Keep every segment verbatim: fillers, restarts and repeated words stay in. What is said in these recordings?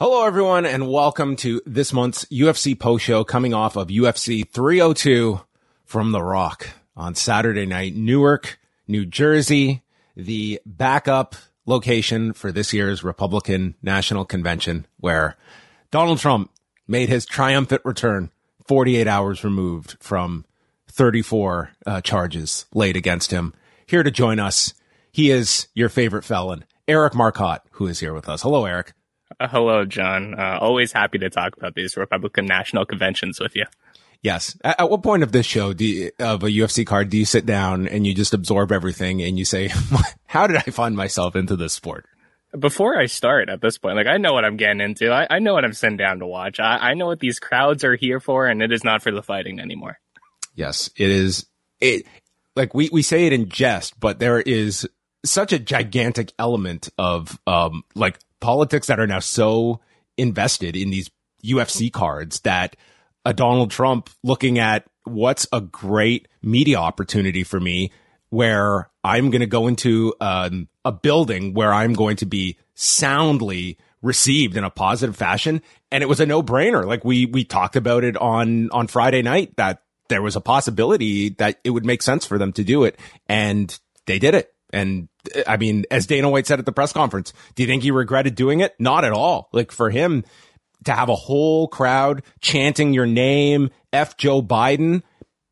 Hello, everyone, and welcome to this month's U F C post show coming off of U F C three oh two from The Rock on Saturday night, Newark, New Jersey, the backup location for this year's Republican National Convention, where Donald Trump made his triumphant return forty-eight hours removed from thirty-four uh, charges laid against him. Here to join us, he is your favorite felon, Eric Marcotte, who is here with us. Hello, Eric. Uh, hello, John. Uh, always happy to talk about these Republican National Conventions with you. Yes. At, at what point of this show, do you, of a U F C card, do you sit down and you just absorb everything and you say, how did I find myself into this sport? Before I start at this point, like, I know what I'm getting into. I, I know what I'm sitting down to watch. I, I know what these crowds are here for, and it is not for the fighting anymore. Yes, it is. It like we, we say it in jest, but there is such a gigantic element of um like politics that are now so invested in these U F C cards that a Donald Trump looking at what's a great media opportunity for me, where I'm going to go into um, a building where I'm going to be soundly received in a positive fashion. And it was a no brainer. Like we, we talked about it on, on Friday night, that there was a possibility that it would make sense for them to do it. And they did it. And I mean, as Dana White said at the press conference, do you think he regretted doing it? Not at all. Like for him to have a whole crowd chanting your name, F Joe Biden,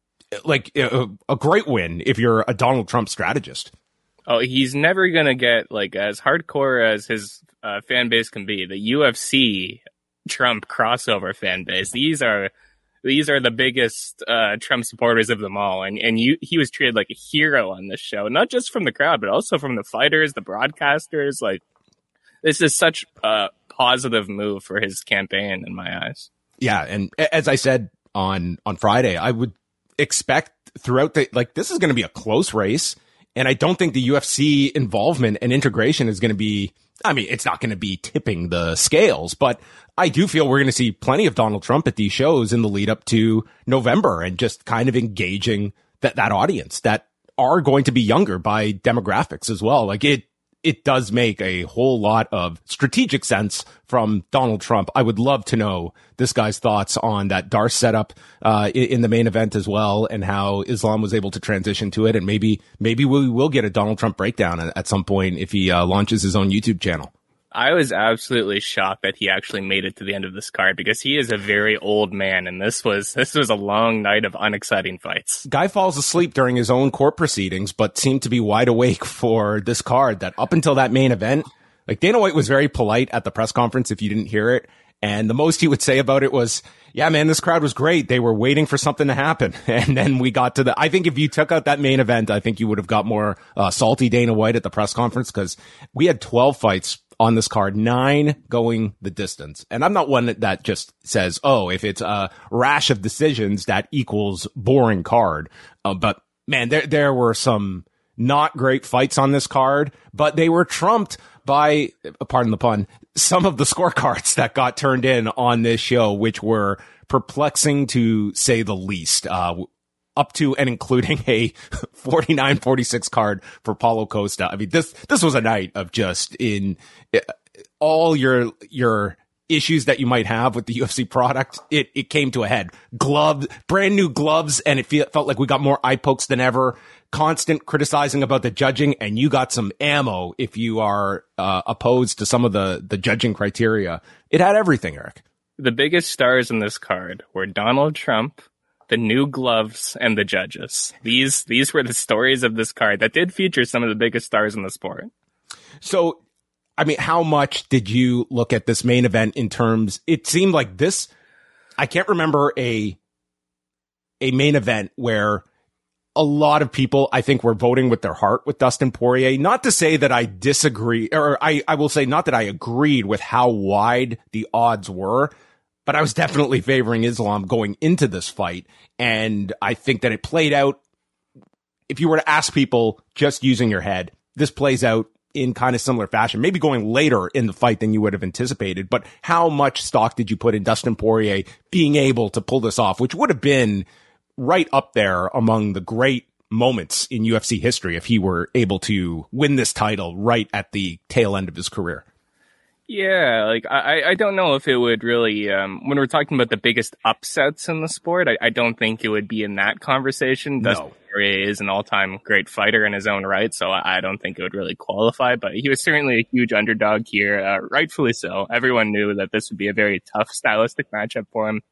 like a, a great win if you're a Donald Trump strategist. Oh, he's never going to get like as hardcore as his uh, fan base can be. The U F C Trump crossover fan base. These are These are the biggest uh, Trump supporters of them all. And and you, he was treated like a hero on this show, not just from the crowd, but also from the fighters, the broadcasters. Like, this is such a positive move for his campaign in my eyes. Yeah. And as I said on, on Friday, I would expect throughout the, like, this is going to be a close race. And I don't think the U F C involvement and integration is going to be, I mean, it's not going to be tipping the scales, but I do feel we're going to see plenty of Donald Trump at these shows in the lead up to November, and just kind of engaging that, that audience that are going to be younger by demographics as well. Like it, it does make a whole lot of strategic sense from Donald Trump. I would love to know this guy's thoughts on that Darce setup, uh, in, in the main event as well, and how Islam was able to transition to it. And maybe, maybe we will get a Donald Trump breakdown at, at some point if he uh, launches his own YouTube channel. I was absolutely shocked that he actually made it to the end of this card, because he is a very old man, and this was this was a long night of unexciting fights. Guy falls asleep during his own court proceedings, but seemed to be wide awake for this card. That up until that main event, like Dana White was very polite at the press conference if you didn't hear it, and the most he would say about it was, "Yeah, man, this crowd was great. They were waiting for something to happen." And then we got to the, I think if you took out that main event, I think you would have got more uh, salty Dana White at the press conference, because we had twelve fights on this card, nine going the distance. And I'm not one that just says, oh, if it's a rash of decisions, that equals boring card. Uh, but man, there, there were some not great fights on this card, but they were trumped by, pardon the pun, some of the scorecards that got turned in on this show, which were perplexing to say the least. Uh, up to and including a forty-nine forty-six card for Paulo Costa. I mean, this, this was a night of just in uh, all your, your issues that you might have with the U F C product. It, it came to a head. Gloves, brand new gloves. And it feel, felt like we got more eye pokes than ever. Constant criticizing about the judging. And you got some ammo if you are uh, opposed to some of the, the judging criteria. It had everything, Eric. The biggest stars in this card were Donald Trump, the new gloves, and the judges. These these were the stories of this card that did feature some of the biggest stars in the sport. So, I mean, how much did you look at this main event in terms, it seemed like this, I can't remember a, a main event where a lot of people, I think, were voting with their heart with Dustin Poirier. Not to say that I disagree, or I, I will say not that I agreed with how wide the odds were, but I was definitely favoring Islam going into this fight. And I think that it played out, if you were to ask people just using your head, this plays out in kind of similar fashion, maybe going later in the fight than you would have anticipated. But how much stock did you put in Dustin Poirier being able to pull this off, which would have been right up there among the great moments in U F C history if he were able to win this title right at the tail end of his career? Yeah, like I, I don't know if it would really, um, when we're talking about the biggest upsets in the sport, I, I don't think it would be in that conversation. No. Dustin Poirier is an all-time great fighter in his own right, so I, I don't think it would really qualify, but he was certainly a huge underdog here, uh, rightfully so. Everyone knew that this would be a very tough stylistic matchup for him.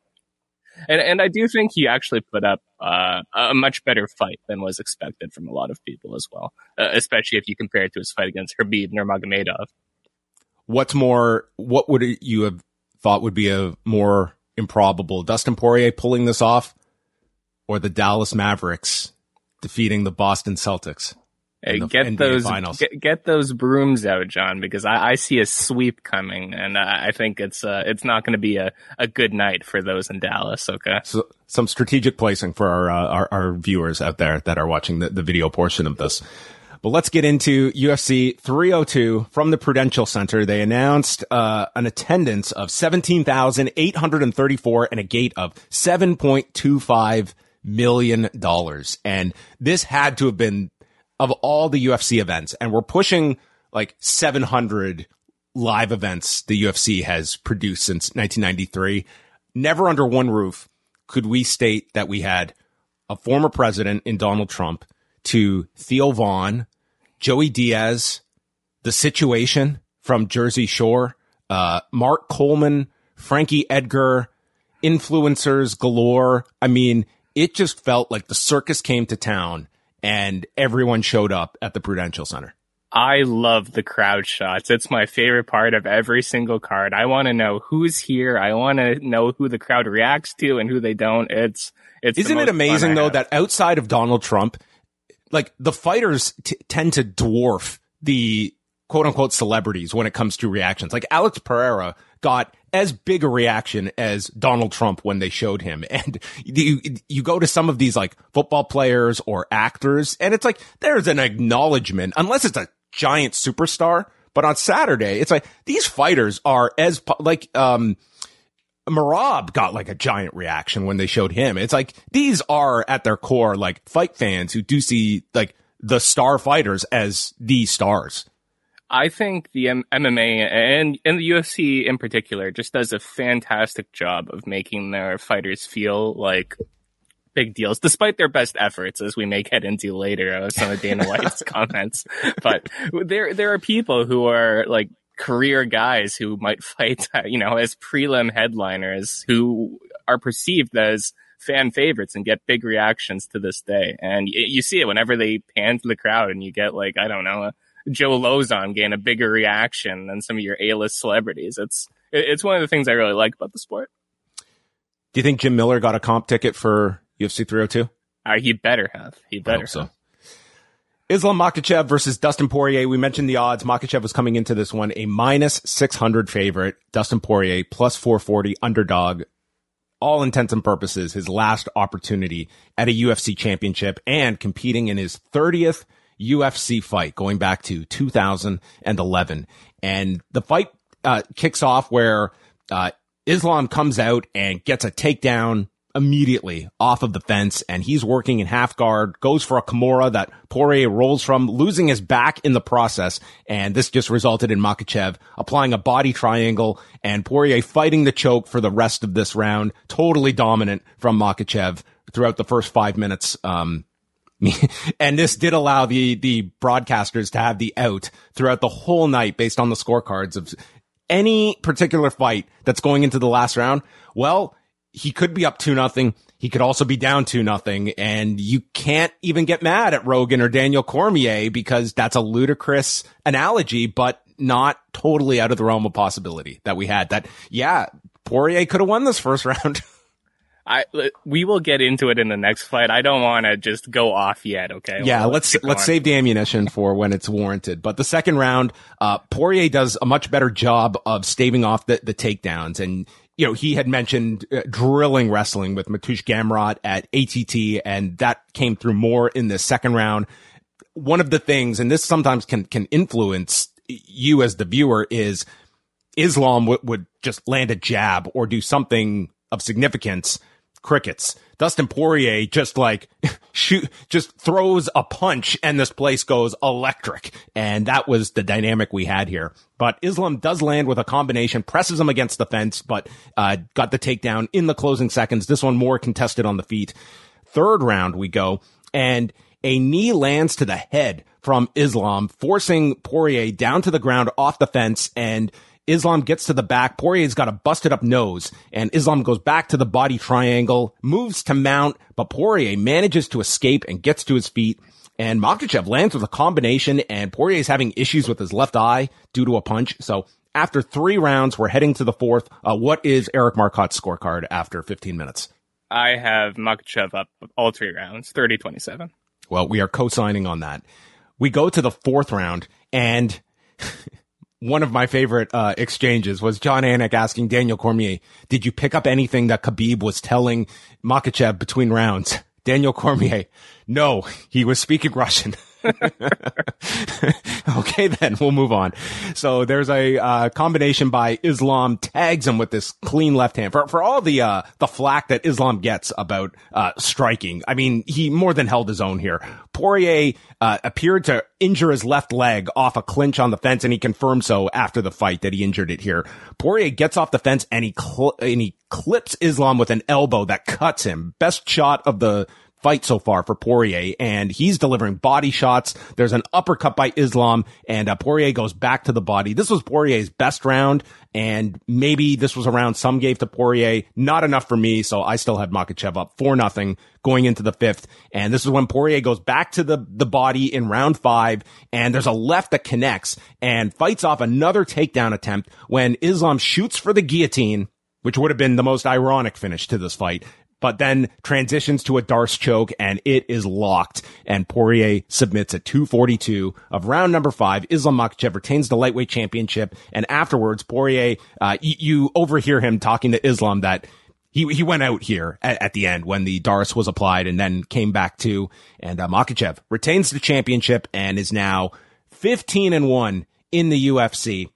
And and I do think he actually put up uh, a much better fight than was expected from a lot of people as well, uh, especially if you compare it to his fight against Khabib Nurmagomedov. What's more, what would you have thought would be a more improbable, Dustin Poirier pulling this off, or the Dallas Mavericks defeating the Boston Celtics? Hey, get N B A those get, get those brooms out, John, because I, I see a sweep coming, and I, I think it's uh, it's not going to be a, a good night for those in Dallas. Okay, so some strategic placing for our uh, our, our viewers out there that are watching the, the video portion of this. But let's get into U F C three oh two from the Prudential Center. They announced uh, an attendance of seventeen thousand eight hundred thirty-four and a gate of seven point two five million dollars. And this had to have been, of all the U F C events, and we're pushing like seven hundred live events the U F C has produced since nineteen ninety-three. Never under one roof could we state that we had a former president in Donald Trump, to Theo Vaughn, Joey Diaz, The Situation from Jersey Shore, uh, Mark Coleman, Frankie Edgar, influencers galore. I mean, it just felt like the circus came to town and everyone showed up at the Prudential Center. I love the crowd shots. It's my favorite part of every single card. I want to know who's here. I want to know who the crowd reacts to and who they don't. It's, it's, Isn't it amazing though that outside of Donald Trump, like the fighters t- tend to dwarf the quote unquote celebrities when it comes to reactions. Like Alex Pereira got as big a reaction as Donald Trump when they showed him. And you, you go to some of these like football players or actors and it's like, there's an acknowledgement, unless it's a giant superstar. But on Saturday, it's like these fighters are as like, um, Marab got like a giant reaction when they showed him. It's like these are at their core like fight fans who do see like the star fighters as the stars. I think the M- MMA and, and the U F C in particular just does a fantastic job of making their fighters feel like big deals, despite their best efforts, as we may get into later uh, some of Dana White's comments. But there there are people who are like career guys who might fight, you know, as prelim headliners who are perceived as fan favorites and get big reactions to this day. And y- you see it whenever they pan to the crowd and you get like, I don't know, Joe Lozon gain a bigger reaction than some of your A-list celebrities. It's, it's one of the things I really like about the sport. Do you think Jim Miller got a comp ticket for U F C three oh two? Uh, he better have. He better so. have. Islam Makhachev versus Dustin Poirier. We mentioned the odds. Makhachev was coming into this one a minus six hundred favorite. Dustin Poirier plus four forty underdog. All intents and purposes, his last opportunity at a U F C championship and competing in his thirtieth U F C fight going back to two thousand eleven. And the fight uh, kicks off where uh, Islam comes out and gets a takedown immediately off of the fence, and he's working in half guard, goes for a Kimura that Poirier rolls from, losing his back in the process, and this just resulted in Makhachev applying a body triangle and Poirier fighting the choke for the rest of this round. Totally dominant from Makhachev throughout the first five minutes. Um, and this did allow the the broadcasters to have the out throughout the whole night based on the scorecards of any particular fight that's going into the last round. Well, he could be up two nothing. He could also be down two nothing. And you can't even get mad at Rogan or Daniel Cormier because that's a ludicrous analogy, but not totally out of the realm of possibility that we had. That, yeah, Poirier could have won this first round. I, we will get into it in the next fight. I don't want to just go off yet. Okay. Yeah. Well, let's, let's, let's save the ammunition for when it's warranted. But the second round, uh, Poirier does a much better job of staving off the, the takedowns. And, you know, he had mentioned uh, drilling wrestling with Mateusz Gamrot at A T T, and that came through more in the second round. One of the things, and this sometimes can, can influence you as the viewer, is Islam w- would just land a jab or do something of significance crickets. Dustin Poirier just like shoot, just throws a punch and this place goes electric. And that was the dynamic we had here. But Islam does land with a combination, presses him against the fence, but uh got the takedown in the closing seconds. This one more contested on the feet. Third round we go, and a knee lands to the head from Islam, forcing Poirier down to the ground off the fence, and Islam gets to the back. Poirier's got a busted up nose, and Islam goes back to the body triangle, moves to mount, but Poirier manages to escape and gets to his feet. And Makhachev lands with a combination, and Poirier's having issues with his left eye due to a punch. So after three rounds, we're heading to the fourth. Uh, what is Eric Marcotte's scorecard after fifteen minutes? I have Makhachev up all three rounds, thirty twenty-seven. Well, we are co-signing on that. We go to the fourth round, and one of my favorite uh, exchanges was John Anik asking Daniel Cormier, did you pick up anything that Khabib was telling Makhachev between rounds? Daniel Cormier, no, he was speaking Russian. Okay, then we'll move on. So there's a uh, combination by Islam, tags him with this clean left hand for for all the uh, the flack that Islam gets about uh, striking. I mean, he more than held his own here. Poirier uh, appeared to injure his left leg off a clinch on the fence, and he confirmed so after the fight that he injured it here. Poirier gets off the fence and he cl- and he clips Islam with an elbow that cuts him. Best shot of the fight so far for Poirier, and he's delivering body shots. There's an uppercut by Islam, and uh, Poirier goes back to the body. This was Poirier's best round, and maybe this was a round some gave to Poirier. Not enough for me, so I still had Makhachev up four nothing going into the fifth. And this is when Poirier goes back to the, the body in round five, and there's a left that connects and fights off another takedown attempt when Islam shoots for the guillotine, which would have been the most ironic finish to this fight, but then transitions to a Darce choke, and it is locked, and Poirier submits at two forty-two of round number five. Islam Makhachev retains the lightweight championship, and afterwards, Poirier, uh, y- you overhear him talking to Islam that he he went out here at, at the end when the Darce was applied and then came back to, and uh, Makhachev retains the championship and is now fifteen and one in the U F C.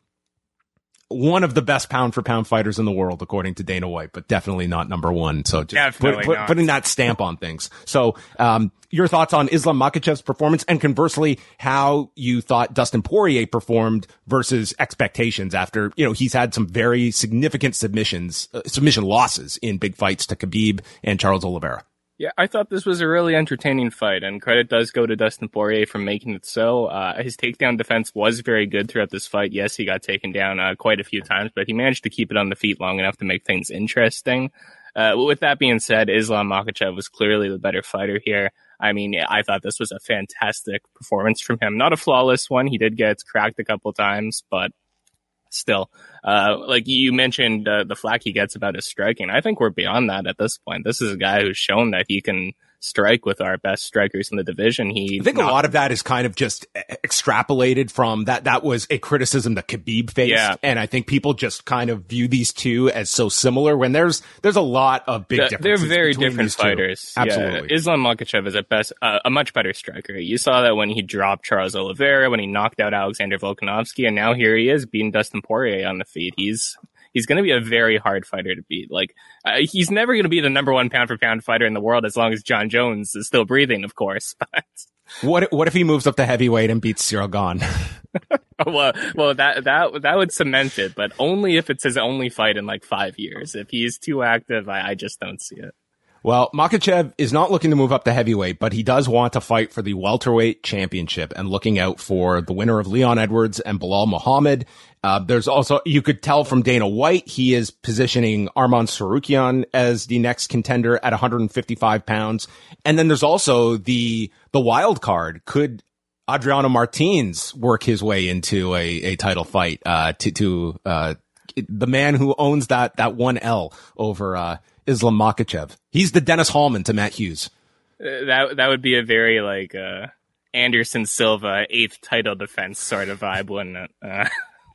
One of the best pound for pound fighters in the world, according to Dana White, but definitely not number one. So just put, put, putting that stamp on things. So, um, your thoughts on Islam Makhachev's performance, and conversely, how you thought Dustin Poirier performed versus expectations after, you know, he's had some very significant submissions, uh, submission losses in big fights to Khabib and Charles Oliveira. Yeah, I thought this was a really entertaining fight, and credit does go to Dustin Poirier for making it so. Uh, his takedown defense was very good throughout this fight. Yes, he got taken down uh, quite a few times, but he managed to keep it on the feet long enough to make things interesting. Uh, with that being said, Islam Makhachev was clearly the better fighter here. I mean, I thought this was a fantastic performance from him. Not a flawless one. He did get cracked a couple times, but still, uh, like you mentioned, uh, the flack he gets about his striking. I think we're beyond that at this point. This is a guy who's shown that he can strike with our best strikers in the division. He, I think not- a lot of that is kind of just extrapolated from that. That was a criticism that Khabib faced. Yeah. And I think people just kind of view these two as so similar when there's, there's a lot of big the, differences. They're very between different these two. fighters. Absolutely. Yeah. Islam Makhachev is at best uh, a much better striker. You saw that when he dropped Charles Oliveira, when he knocked out Alexander Volkanovski, and now here he is beating Dustin Poirier on the feet. He's, He's going to be a very hard fighter to beat. Like, uh, he's never going to be the number one pound for pound fighter in the world as long as John Jones is still breathing, of course. But what what if he moves up to heavyweight and beats Cyril Gane? well, well, that that that would cement it, but only if it's his only fight in like five years. If he's too active, I, I just don't see it. Well, Makhachev is not looking to move up to heavyweight, but he does want to fight for the welterweight championship and looking out for the winner of Leon Edwards and Bilal Muhammad. Uh, there's also, you could tell from Dana White, he is positioning Arman Tsarukyan as the next contender at one hundred fifty-five pounds. And then there's also the, the wild card. Could Adriano Martins work his way into a, a title fight, uh, to, to, uh, the man who owns that, that one L over, uh, Islam Makhachev? He's the Dennis Hallman to Matt Hughes. Uh, that, that would be a very like, uh, Anderson Silva eighth title defense sort of vibe, wouldn't it? Uh,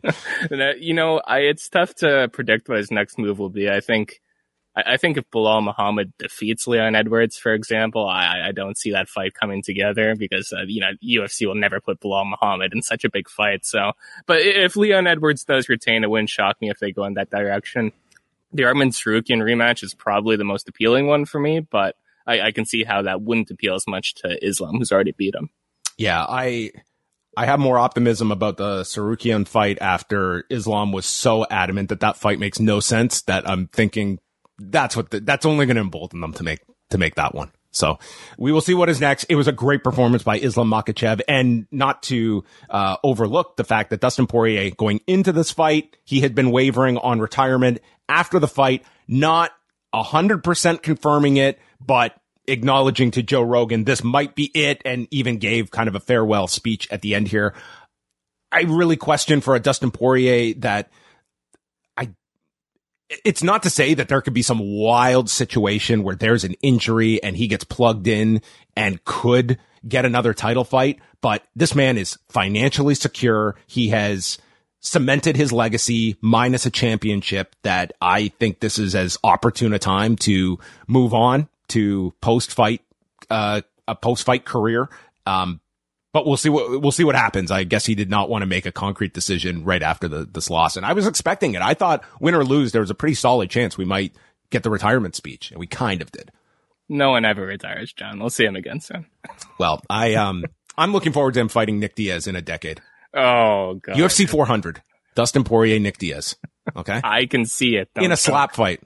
that, you know, I, it's tough to predict what his next move will be. I think, I, I think if Bilal Muhammad defeats Leon Edwards, for example, I, I don't see that fight coming together because, uh, you know, U F C will never put Bilal Muhammad in such a big fight. So, but if Leon Edwards does retain, it wouldn't shock me if they go in that direction. the Arman Tsarukyan rematch is probably the most appealing one for me, but I, I can see how that wouldn't appeal as much to Islam, who's already beat him. Yeah, I I have more optimism about the Tsarukyan fight after Islam was so adamant that that fight makes no sense, that I'm thinking that's what the, that's only going to embolden them to make to make that one. So we will see what is next. It was a great performance by Islam Makhachev, and not to uh, overlook the fact that Dustin Poirier, going into this fight, he had been wavering on retirement. After the fight, not one hundred percent confirming it, but acknowledging to Joe Rogan this might be it, and even gave kind of a farewell speech at the end here. I really question for a Dustin Poirier that I it's not to say that there could be some wild situation where there's an injury and he gets plugged in and could get another title fight, but this man is financially secure. He has cemented his legacy minus a championship, that I think this is as opportune a time to move on to post-fight, uh, a post-fight career. Um, but we'll see what, we'll see what happens. I guess he did not want to make a concrete decision right after the, this loss. And I was expecting it. I thought, win or lose, there was a pretty solid chance we might get the retirement speech, and we kind of did. No one ever retires, John. We'll see him again soon. Well, I, um, I'm looking forward to him fighting Nick Diaz in a decade. Oh, God. U F C four hundred. Dustin Poirier, Nick Diaz. Okay? I can see it. In a slap fight.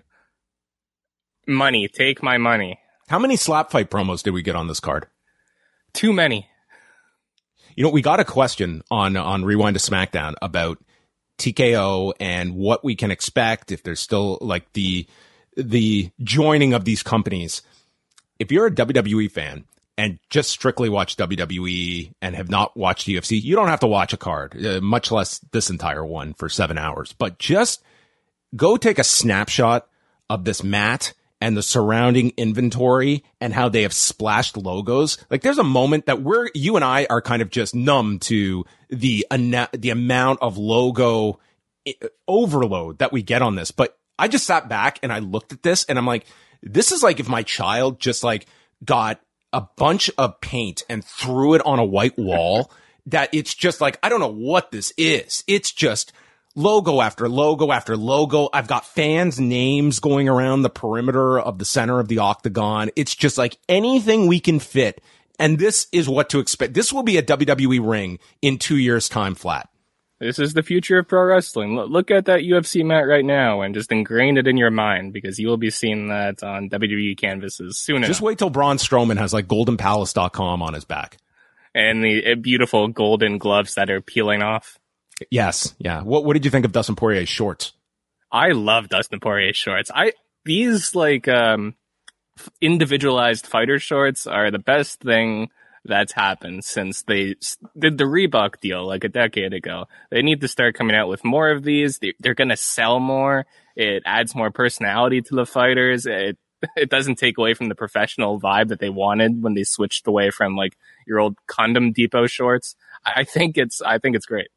Money. Take my money. How many slap fight promos did we get on this card? Too many. You know, we got a question on, on Rewind to SmackDown about T K O and what we can expect if there's still like the, the joining of these companies. If you're a W W E fan and just strictly watch W W E and have not watched U F C, you don't have to watch a card, uh, much less this entire one for seven hours, but just go take a snapshot of this mat and the surrounding inventory and how they have splashed logos. Like, there's a moment that we're, you and I are kind of just numb to the, the amount of logo overload that we get on this. But I just sat back and I looked at this and I'm like, this is like if my child just like got a bunch of paint and threw it on a white wall, that it's just like, I don't know what this is. It's just logo after logo after logo. I've got fans' names going around the perimeter of the center of the octagon. It's just like anything we can fit. And this is what to expect. This will be a W W E ring in two years' time flat. This is the future of pro wrestling. Look at that U F C mat right now and just ingrain it in your mind, because you will be seeing that on W W E canvases soon enough. Just wait till Braun Strowman has like golden palace dot com on his back. And the beautiful golden gloves that are peeling off. Yes. Yeah. What, what did you think of Dustin Poirier's shorts? I love Dustin Poirier's shorts. I, these like, um, individualized fighter shorts are the best thing that's happened since they did the Reebok deal like a decade ago. They need to start coming out with more of these. They, they're going to sell more. It adds more personality to the fighters. It, it doesn't take away from the professional vibe that they wanted when they switched away from like your old Condom Depot shorts. I think it's, I think it's great.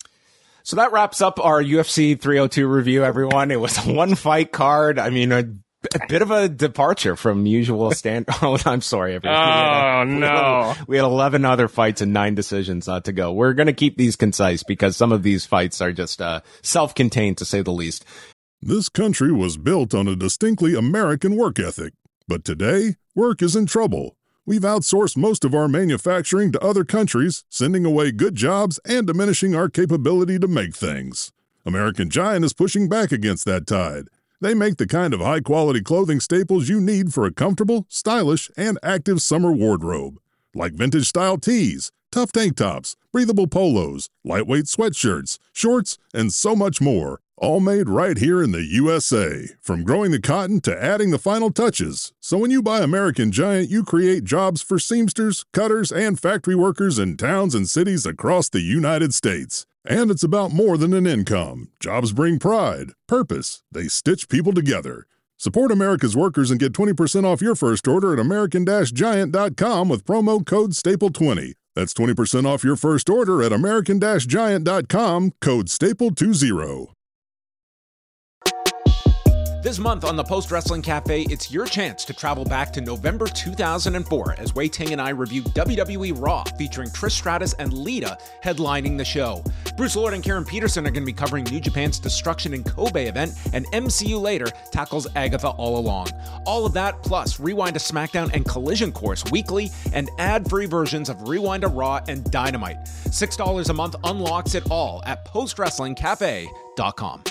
So that wraps up our U F C three oh two review, everyone. It was a one fight card. I mean, a, a bit of a departure from usual stand. Oh, I'm sorry, everyone. Oh, we had, no. We had eleven other fights and nine decisions uh, to go. We're going to keep these concise because some of these fights are just uh, self-contained, to say the least. This country was built on a distinctly American work ethic. But today, work is in trouble. We've outsourced most of our manufacturing to other countries, sending away good jobs and diminishing our capability to make things. American Giant is pushing back against that tide. They make the kind of high-quality clothing staples you need for a comfortable, stylish, and active summer wardrobe. Like vintage-style tees, tough tank tops, breathable polos, lightweight sweatshirts, shorts, and so much more. All made right here in the U S A, from growing the cotton to adding the final touches. So when you buy American Giant, you create jobs for seamsters, cutters, and factory workers in towns and cities across the United States. And it's about more than an income. Jobs bring pride, purpose. They stitch people together. Support America's workers and get twenty percent off your first order at American Giant dot com with promo code staple twenty. That's twenty percent off your first order at American Giant dot com, code staple twenty. This month on the Post Wrestling Cafe, it's your chance to travel back to November two thousand four as Wei Ting and I review W W E Raw featuring Trish Stratus and Lita headlining the show. Bruce Lord and Karen Peterson are going to be covering New Japan's Destruction in Kobe event, and M C U Later tackles Agatha All Along. All of that, plus Rewind to SmackDown and Collision Course weekly, and ad-free versions of Rewind to Raw and Dynamite. six dollars a month unlocks it all at post wrestling cafe dot com.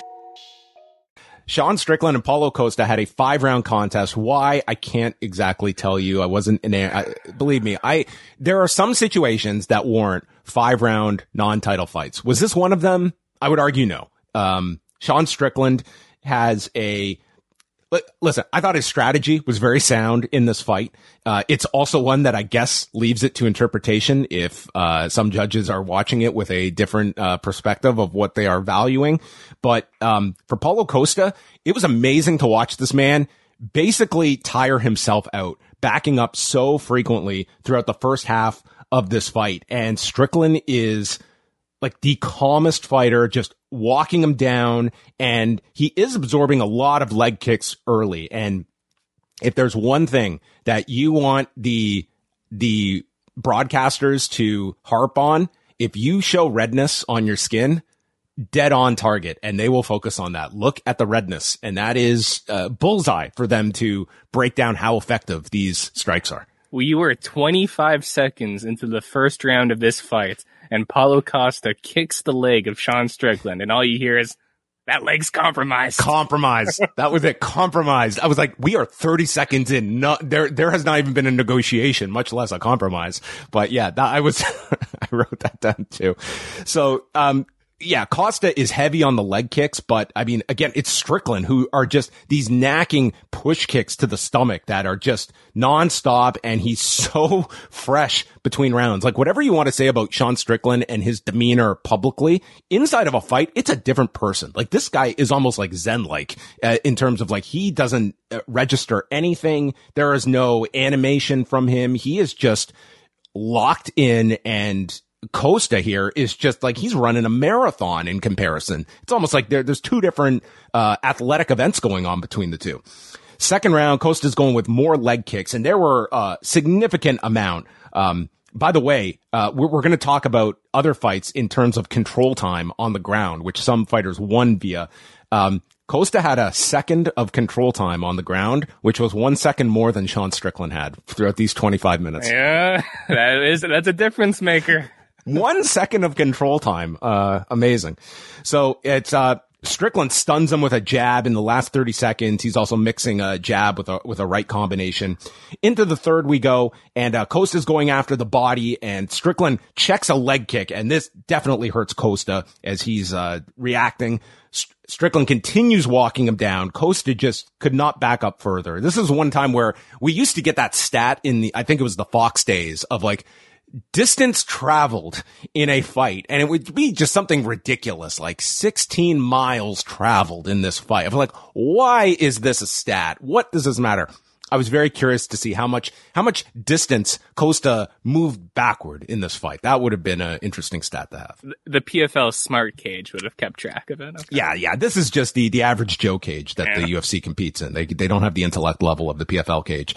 Sean Strickland and Paulo Costa had a five-round contest. Why? I can't exactly tell you. I wasn't in there. I, believe me, I there are some situations that warrant five-round non-title fights. Was this one of them? I would argue no. Um, Sean Strickland has a Listen, I thought his strategy was very sound in this fight. Uh, it's also one that I guess leaves it to interpretation if uh, some judges are watching it with a different uh, perspective of what they are valuing. But um, for Paulo Costa, it was amazing to watch this man basically tire himself out, backing up so frequently throughout the first half of this fight. And Strickland is like the calmest fighter, just walking him down, and he is absorbing a lot of leg kicks early. And if there's one thing that you want the the broadcasters to harp on, if you show redness on your skin, dead on target, and they will focus on that. Look at the redness, and that is uh, bullseye for them to break down how effective these strikes are. We were twenty-five seconds into the first round of this fight, and Paulo Costa kicks the leg of Sean Strickland, and all you hear is, that leg's compromised. Compromised. That was it. Compromised. I was like, we are thirty seconds in. No, there, there has not even been a negotiation, much less a compromise. But yeah, that, I was, I wrote that down too. So, um, yeah, Costa is heavy on the leg kicks, but I mean, again, it's Strickland who are just these knacking push kicks to the stomach that are just nonstop, and he's so fresh between rounds. Like, whatever you want to say about Sean Strickland and his demeanor publicly, inside of a fight, it's a different person. Like, this guy is almost like Zen-like uh, in terms of like, he doesn't uh, register anything. There is no animation from him. He is just locked in, and Costa here is just like he's running a marathon in comparison. It's almost like there, there's two different uh, athletic events going on between the two. Second round, Costa's going with more leg kicks, and there were a uh, significant amount. Um, by the way, uh, we're, we're going to talk about other fights in terms of control time on the ground, which some fighters won via. Um, Costa had a second of control time on the ground, which was one second more than Sean Strickland had throughout these twenty-five minutes. Yeah, that is that's a difference maker. One second of control time. Uh, amazing. So it's, uh, Strickland stuns him with a jab in the last thirty seconds. He's also mixing a jab with a, with a right combination. Into the third we go, and, uh, Costa's going after the body, and Strickland checks a leg kick, and this definitely hurts Costa as he's, uh, reacting. St- Strickland continues walking him down. Costa just could not back up further. This is one time where we used to get that stat in the, I think it was the Fox days of like, distance traveled in a fight, and it would be just something ridiculous, like sixteen miles traveled in this fight. I'm like, why is this a stat? What does this matter? I was very curious to see how much, how much distance Costa moved backward in this fight. That would have been an interesting stat to have. The P F L smart cage would have kept track of it. Okay. Yeah, yeah. This is just the, the average Joe cage that yeah. the U F C competes in. They, they don't have the intellect level of the P F L cage.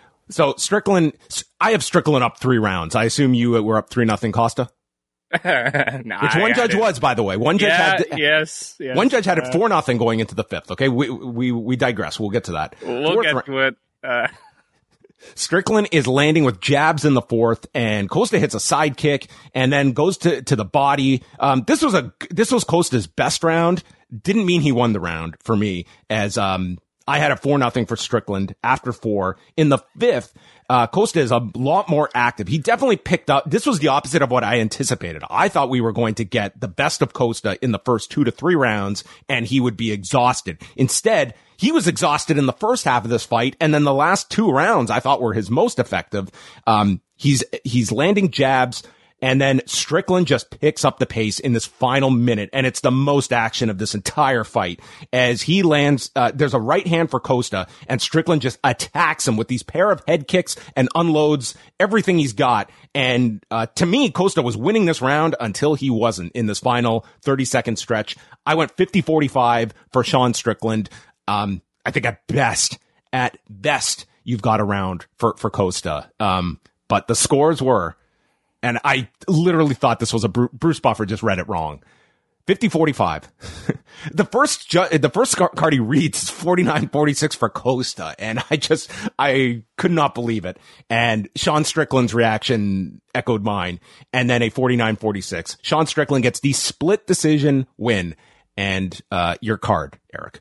So Strickland, I have Strickland up three rounds. I assume you were up three nothing, Costa. nah, Which one judge it. was, by the way. One judge yeah, had yes, yes. One judge had it four nothing going into the fifth. Okay, we we we digress. We'll get to that. We'll fourth get to it. Uh... Strickland is landing with jabs in the fourth, and Costa hits a side kick and then goes to to the body. Um, this was a this was Costa's best round. Didn't mean he won the round for me, as um. I had a four nothing for Strickland after four. In the fifth, uh, Costa is a lot more active. He definitely picked up. This was the opposite of what I anticipated. I thought we were going to get the best of Costa in the first two to three rounds, and he would be exhausted. Instead, he was exhausted in the first half of this fight, and then the last two rounds I thought were his most effective. Um, he's, he's landing jabs, and then Strickland just picks up the pace in this final minute, and it's the most action of this entire fight as he lands. Uh, there's a right hand for Costa, and Strickland just attacks him with these pair of head kicks and unloads everything he's got. And uh, to me, Costa was winning this round until he wasn't in this final thirty second stretch. I went fifty forty-five for Sean Strickland. Um, I think at best, at best, you've got a round for, for Costa. Um, but the scores were, and I literally thought this was a Bru- Bruce Buffer just read it wrong. fifty forty-five. The first ju- the first card he reads is forty-nine forty-six for Costa, and I just I could not believe it. And Sean Strickland's reaction echoed mine, and then a forty-nine forty-six. Sean Strickland gets the split decision win, and uh, your card, Eric.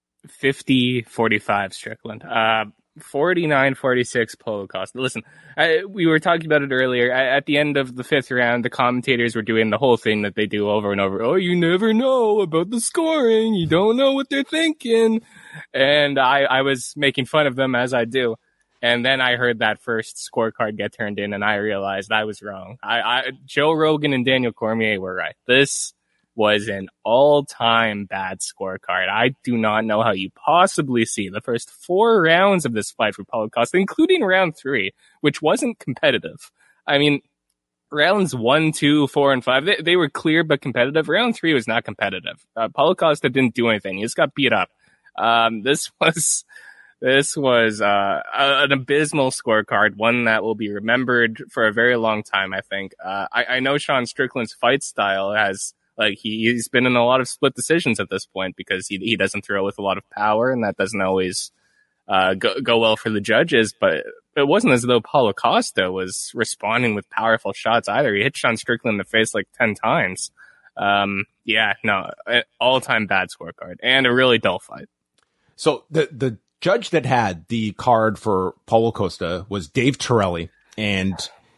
fifty forty-five Strickland. Uh, forty-nine forty-six Paulo Costa. Listen, I, we were talking about it earlier. I, at the end of the fifth round, the commentators were doing the whole thing that they do over and over. Oh, you never know about the scoring. You don't know what they're thinking. And I, I was making fun of them as I do. And then I heard that first scorecard get turned in, and I realized I was wrong. I, I Joe Rogan and Daniel Cormier were right. This was an all-time bad scorecard. I do not know how you possibly see the first four rounds of this fight for Paulo Costa, including round three, which wasn't competitive. I mean, rounds one, two, four, and five, they, they were clear but competitive. Round three was not competitive. Uh, Paulo Costa didn't do anything. He just got beat up. Um, this was... This was uh, an abysmal scorecard, one that will be remembered for a very long time, I think. Uh, I, I know Sean Strickland's fight style has... Like, he, he's been in a lot of split decisions at this point because he he doesn't throw with a lot of power, and that doesn't always uh, go, go well for the judges. But it wasn't as though Paulo Costa was responding with powerful shots either. He hit Sean Strickland in the face like ten times. Um, yeah, no, all-time bad scorecard and a really dull fight. So the the judge that had the card for Paulo Costa was Dave Torelli, and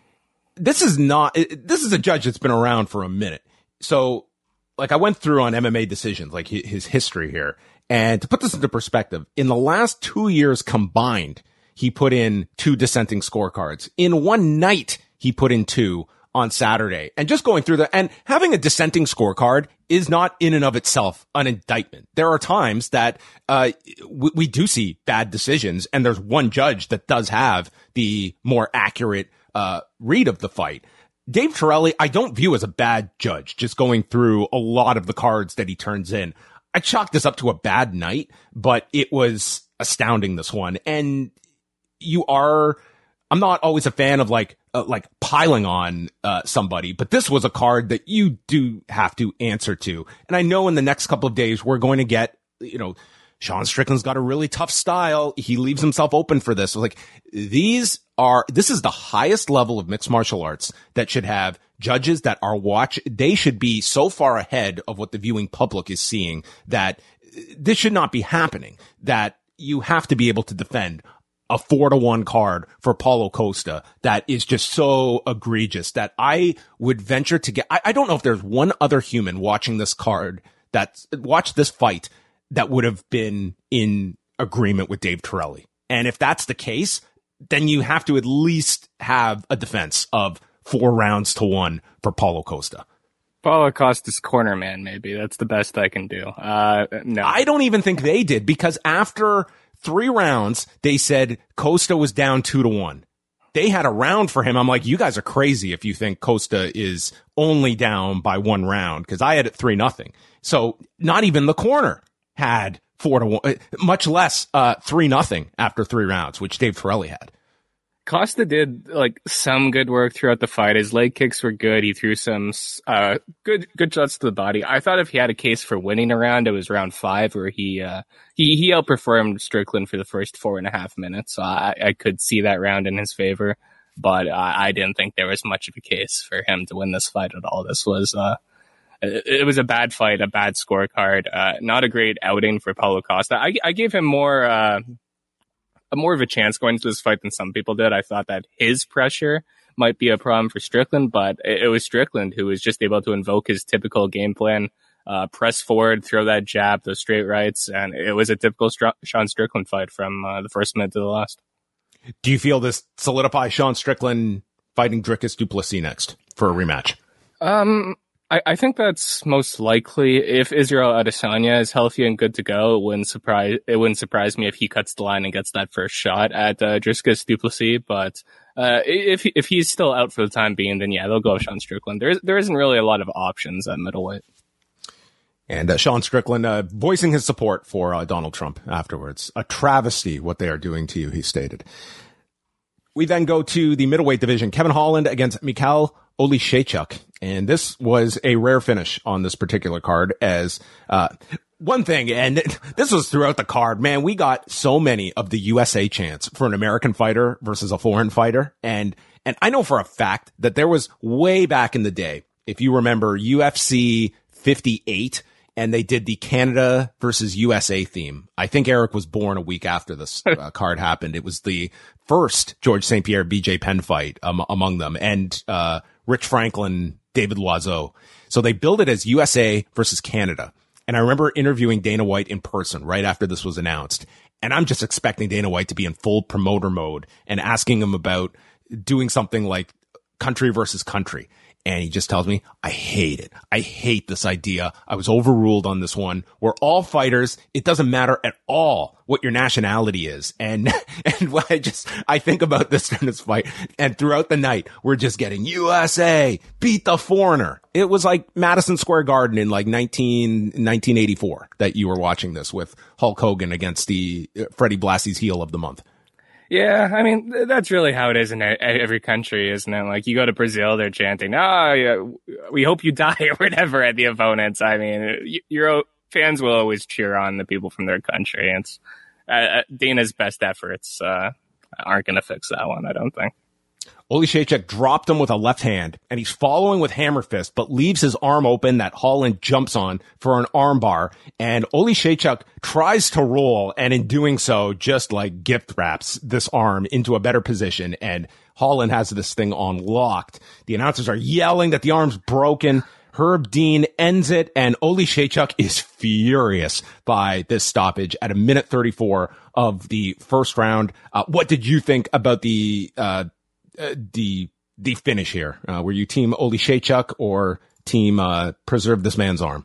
this is not this is a judge that's been around for a minute. So, like, I went through on M M A Decisions, like his history here. And to put this into perspective, in the last two years combined, he put in two dissenting scorecards. In one night, he put in two on Saturday. And just going through that, and having a dissenting scorecard is not in and of itself an indictment. There are times that uh we, we do see bad decisions, and there's one judge that does have the more accurate uh read of the fight. Dave Torelli, I don't view as a bad judge, just going through a lot of the cards that he turns in. I chalk this up to a bad night, but it was astounding, this one. And you are, I'm not always a fan of like, uh, like piling on, uh, somebody, but this was a card that you do have to answer to. And I know in the next couple of days, we're going to get, you know, Sean Strickland's got a really tough style. He leaves himself open for this. So like, these are, this is the highest level of mixed martial arts that should have judges that are watch. They should be so far ahead of what the viewing public is seeing that this should not be happening, that you have to be able to defend a four to one card for Paulo Costa that is just so egregious that I would venture to get, I, I don't know if there's one other human watching this card that's watched this fight that would have been in agreement with Dave Torelli. And if that's the case, then you have to at least have a defense of four rounds to one for Paulo Costa. Paulo Costa's corner man, maybe. That's the best I can do. Uh, no. I don't even think they did, because after three rounds, they said Costa was down two to one. They had a round for him. I'm like, you guys are crazy if you think Costa is only down by one round, because I had it three nothing. So not even the corner had four to one, much less uh three nothing after three rounds, which Dave Torelli had. Costa did like some good work throughout the fight. His leg kicks were good. He threw some uh good good shots to the body. I thought if he had a case for winning a round, it was round five, where he uh he he outperformed Strickland for the first four and a half minutes. So I, I could see that round in his favor, but I, I didn't think there was much of a case for him to win this fight at all. This was uh It was a bad fight, a bad scorecard, uh, not a great outing for Paulo Costa. I, I gave him more, uh, a more of a chance going into this fight than some people did. I thought that his pressure might be a problem for Strickland, but it, it was Strickland who was just able to invoke his typical game plan, uh, press forward, throw that jab, those straight rights, and it was a typical Str- Sean Strickland fight from uh, the first minute to the last. Do you feel this solidifies Sean Strickland fighting Dricus du Plessis next for a rematch? Um... I, I think that's most likely. If Israel Adesanya is healthy and good to go, it wouldn't surprise it wouldn't surprise me if he cuts the line and gets that first shot at uh, Dricus du Plessis. But uh, if if he's still out for the time being, then yeah, they'll go with Sean Strickland. There there isn't really a lot of options at middleweight. And uh, Sean Strickland uh, voicing his support for uh, Donald Trump afterwards. A travesty what they are doing to you, he stated. We then go to the middleweight division. Kevin Holland against Mikhail Oleksiejczuk. And this was a rare finish on this particular card as uh one thing, and this was throughout the card, man, we got so many of the U S A chants for an American fighter versus a foreign fighter. And and I know for a fact that there was way back in the day, if you remember U F C fifty-eight, and they did the Canada versus U S A theme. I think Eric was born a week after this uh, card happened. It was the first George Saint Pierre B J Penn fight um, among them, and uh Rich Franklin, David Loiseau. So they billed it as U S A versus Canada. And I remember interviewing Dana White in person right after this was announced. And I'm just expecting Dana White to be in full promoter mode and asking him about doing something like country versus country. And he just tells me, I hate it. I hate this idea. I was overruled on this one. We're all fighters. It doesn't matter at all what your nationality is. And, and I just, I think about this in this fight. And throughout the night, we're just getting U S A, beat the foreigner. It was like Madison Square Garden in like nineteen, nineteen eighty-four that you were watching this with Hulk Hogan against the uh, Freddie Blassie's heel of the month. Yeah, I mean, that's really how it is in every country, isn't it? Like, you go to Brazil, they're chanting, oh, yeah, we hope you die or whatever at the opponents. I mean, your fans will always cheer on the people from their country. It's uh, Dana's best efforts uh, aren't going to fix that one, I don't think. Oleksiejczuk dropped him with a left hand, and he's following with hammer fist, but leaves his arm open that Holland jumps on for an arm bar. And Oleksiejczuk tries to roll, and in doing so, just like gift wraps this arm into a better position. And Holland has this thing on locked. The announcers are yelling that the arm's broken. Herb Dean ends it, and Oleksiejczuk is furious by this stoppage at a minute thirty-four of the first round. Uh, what did you think about the uh Uh, the the finish here? Uh, were you team Oleksiejczuk or team uh, preserve this man's arm?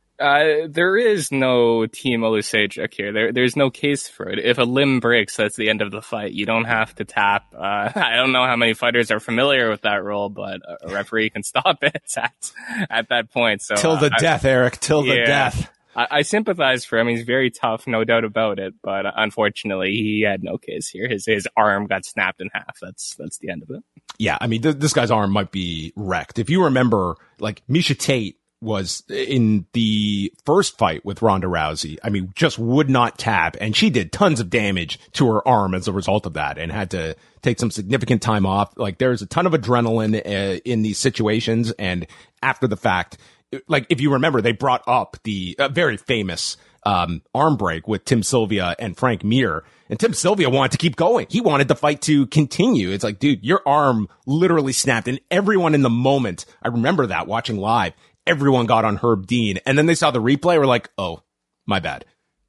Uh, there is no team Oleksiejczuk here. There, there's no case for it. If a limb breaks, that's the end of the fight. You don't have to tap. Uh, I don't know how many fighters are familiar with that rule, but a referee can stop it at, at that point. So till the uh, death, I, Eric. Till yeah. the death. I, I sympathize for him. He's very tough, no doubt about it. But unfortunately, he had no case here. His his arm got snapped in half. That's that's the end of it. Yeah, I mean, th- this guy's arm might be wrecked. If you remember, like Miesha Tate was in the first fight with Ronda Rousey. I mean, just would not tap, and she did tons of damage to her arm as a result of that, and had to take some significant time off. Like, there's a ton of adrenaline uh, in these situations, and after the fact, like, if you remember, they brought up the uh, very famous um arm break with Tim Sylvia and Frank Mir, and Tim Sylvia wanted to keep going. He wanted the fight to continue. It's like, dude, your arm literally snapped, and everyone in the moment, I remember that watching live, everyone got on Herb Dean, and then they saw the replay, were like, oh, my bad.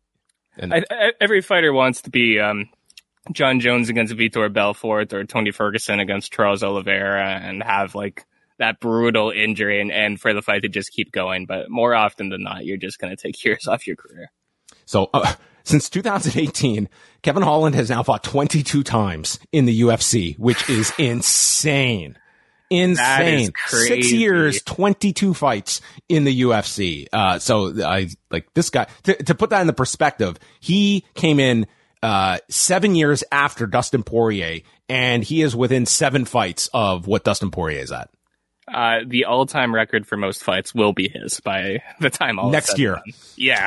And I, I, every fighter wants to be um John Jones against Vitor Belfort or Tony Ferguson against Charles Oliveira and have like that brutal injury and, and for the fight to just keep going. But more often than not, you're just going to take years off your career. So uh, since two thousand eighteen, Kevin Holland has now fought twenty-two times in the U F C, which is insane. Insane. That is Six years, twenty-two fights in the U F C. Uh, so I like this guy to, to put that in the perspective. He came in, uh, seven years after Dustin Poirier, and he is within seven fights of what Dustin Poirier is at. Uh, the all-time record for most fights will be his by the time all next year. Yeah.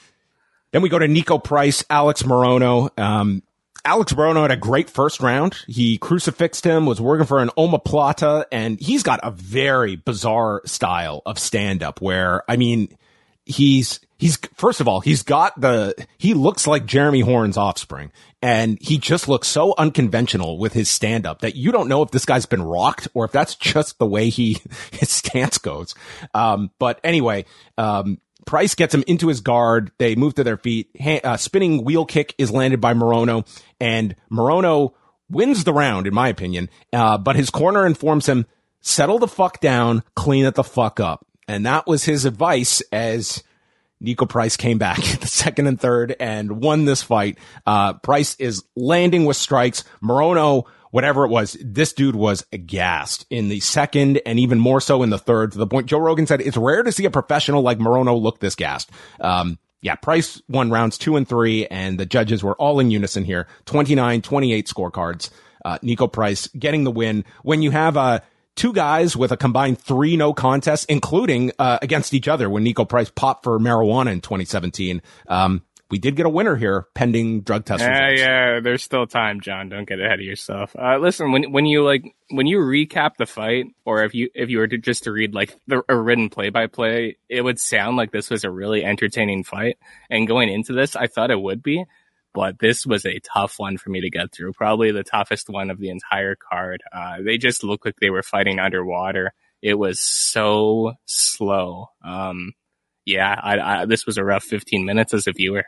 Then we go to Nico Price, Alex Morono. Um, Alex Morono had a great first round. He crucifixed him, was working for an omoplata, and he's got a very bizarre style of stand-up where, I mean, he's, he's, first of all, he's got the, he looks like Jeremy Horn's offspring, and he just looks so unconventional with his stand-up that you don't know if this guy's been rocked or if that's just the way he, his stance goes. Um, but anyway, um, Price gets him into his guard. They move to their feet. Ha- uh, spinning wheel kick is landed by Morono, and Morono wins the round, in my opinion. Uh, but his corner informs him, settle the fuck down, clean it the fuck up. And that was his advice as Niko Price came back the second and third and won this fight. Uh, Price is landing with strikes. Morono, whatever it was, this dude was aghast in the second and even more so in the third, to the point Joe Rogan said it's rare to see a professional like Morono look this gassed. Um, yeah, Price won rounds two and three, and the judges were all in unison here. twenty-nine twenty-eight scorecards. Uh, Niko Price getting the win. When you have, uh, two guys with a combined three no contests, including, uh, against each other when Niko Price popped for marijuana in twenty seventeen, um, we did get a winner here pending drug test yeah, results. Yeah, there's still time, John. Don't get ahead of yourself. Uh, listen, when when you like when you recap the fight, or if you if you were to just to read like the, a written play by play, it would sound like this was a really entertaining fight. And going into this, I thought it would be, but this was a tough one for me to get through. Probably the toughest one of the entire card. Uh, they just looked like they were fighting underwater. It was so slow. Um, yeah, I, I, this was a rough fifteen minutes as a viewer.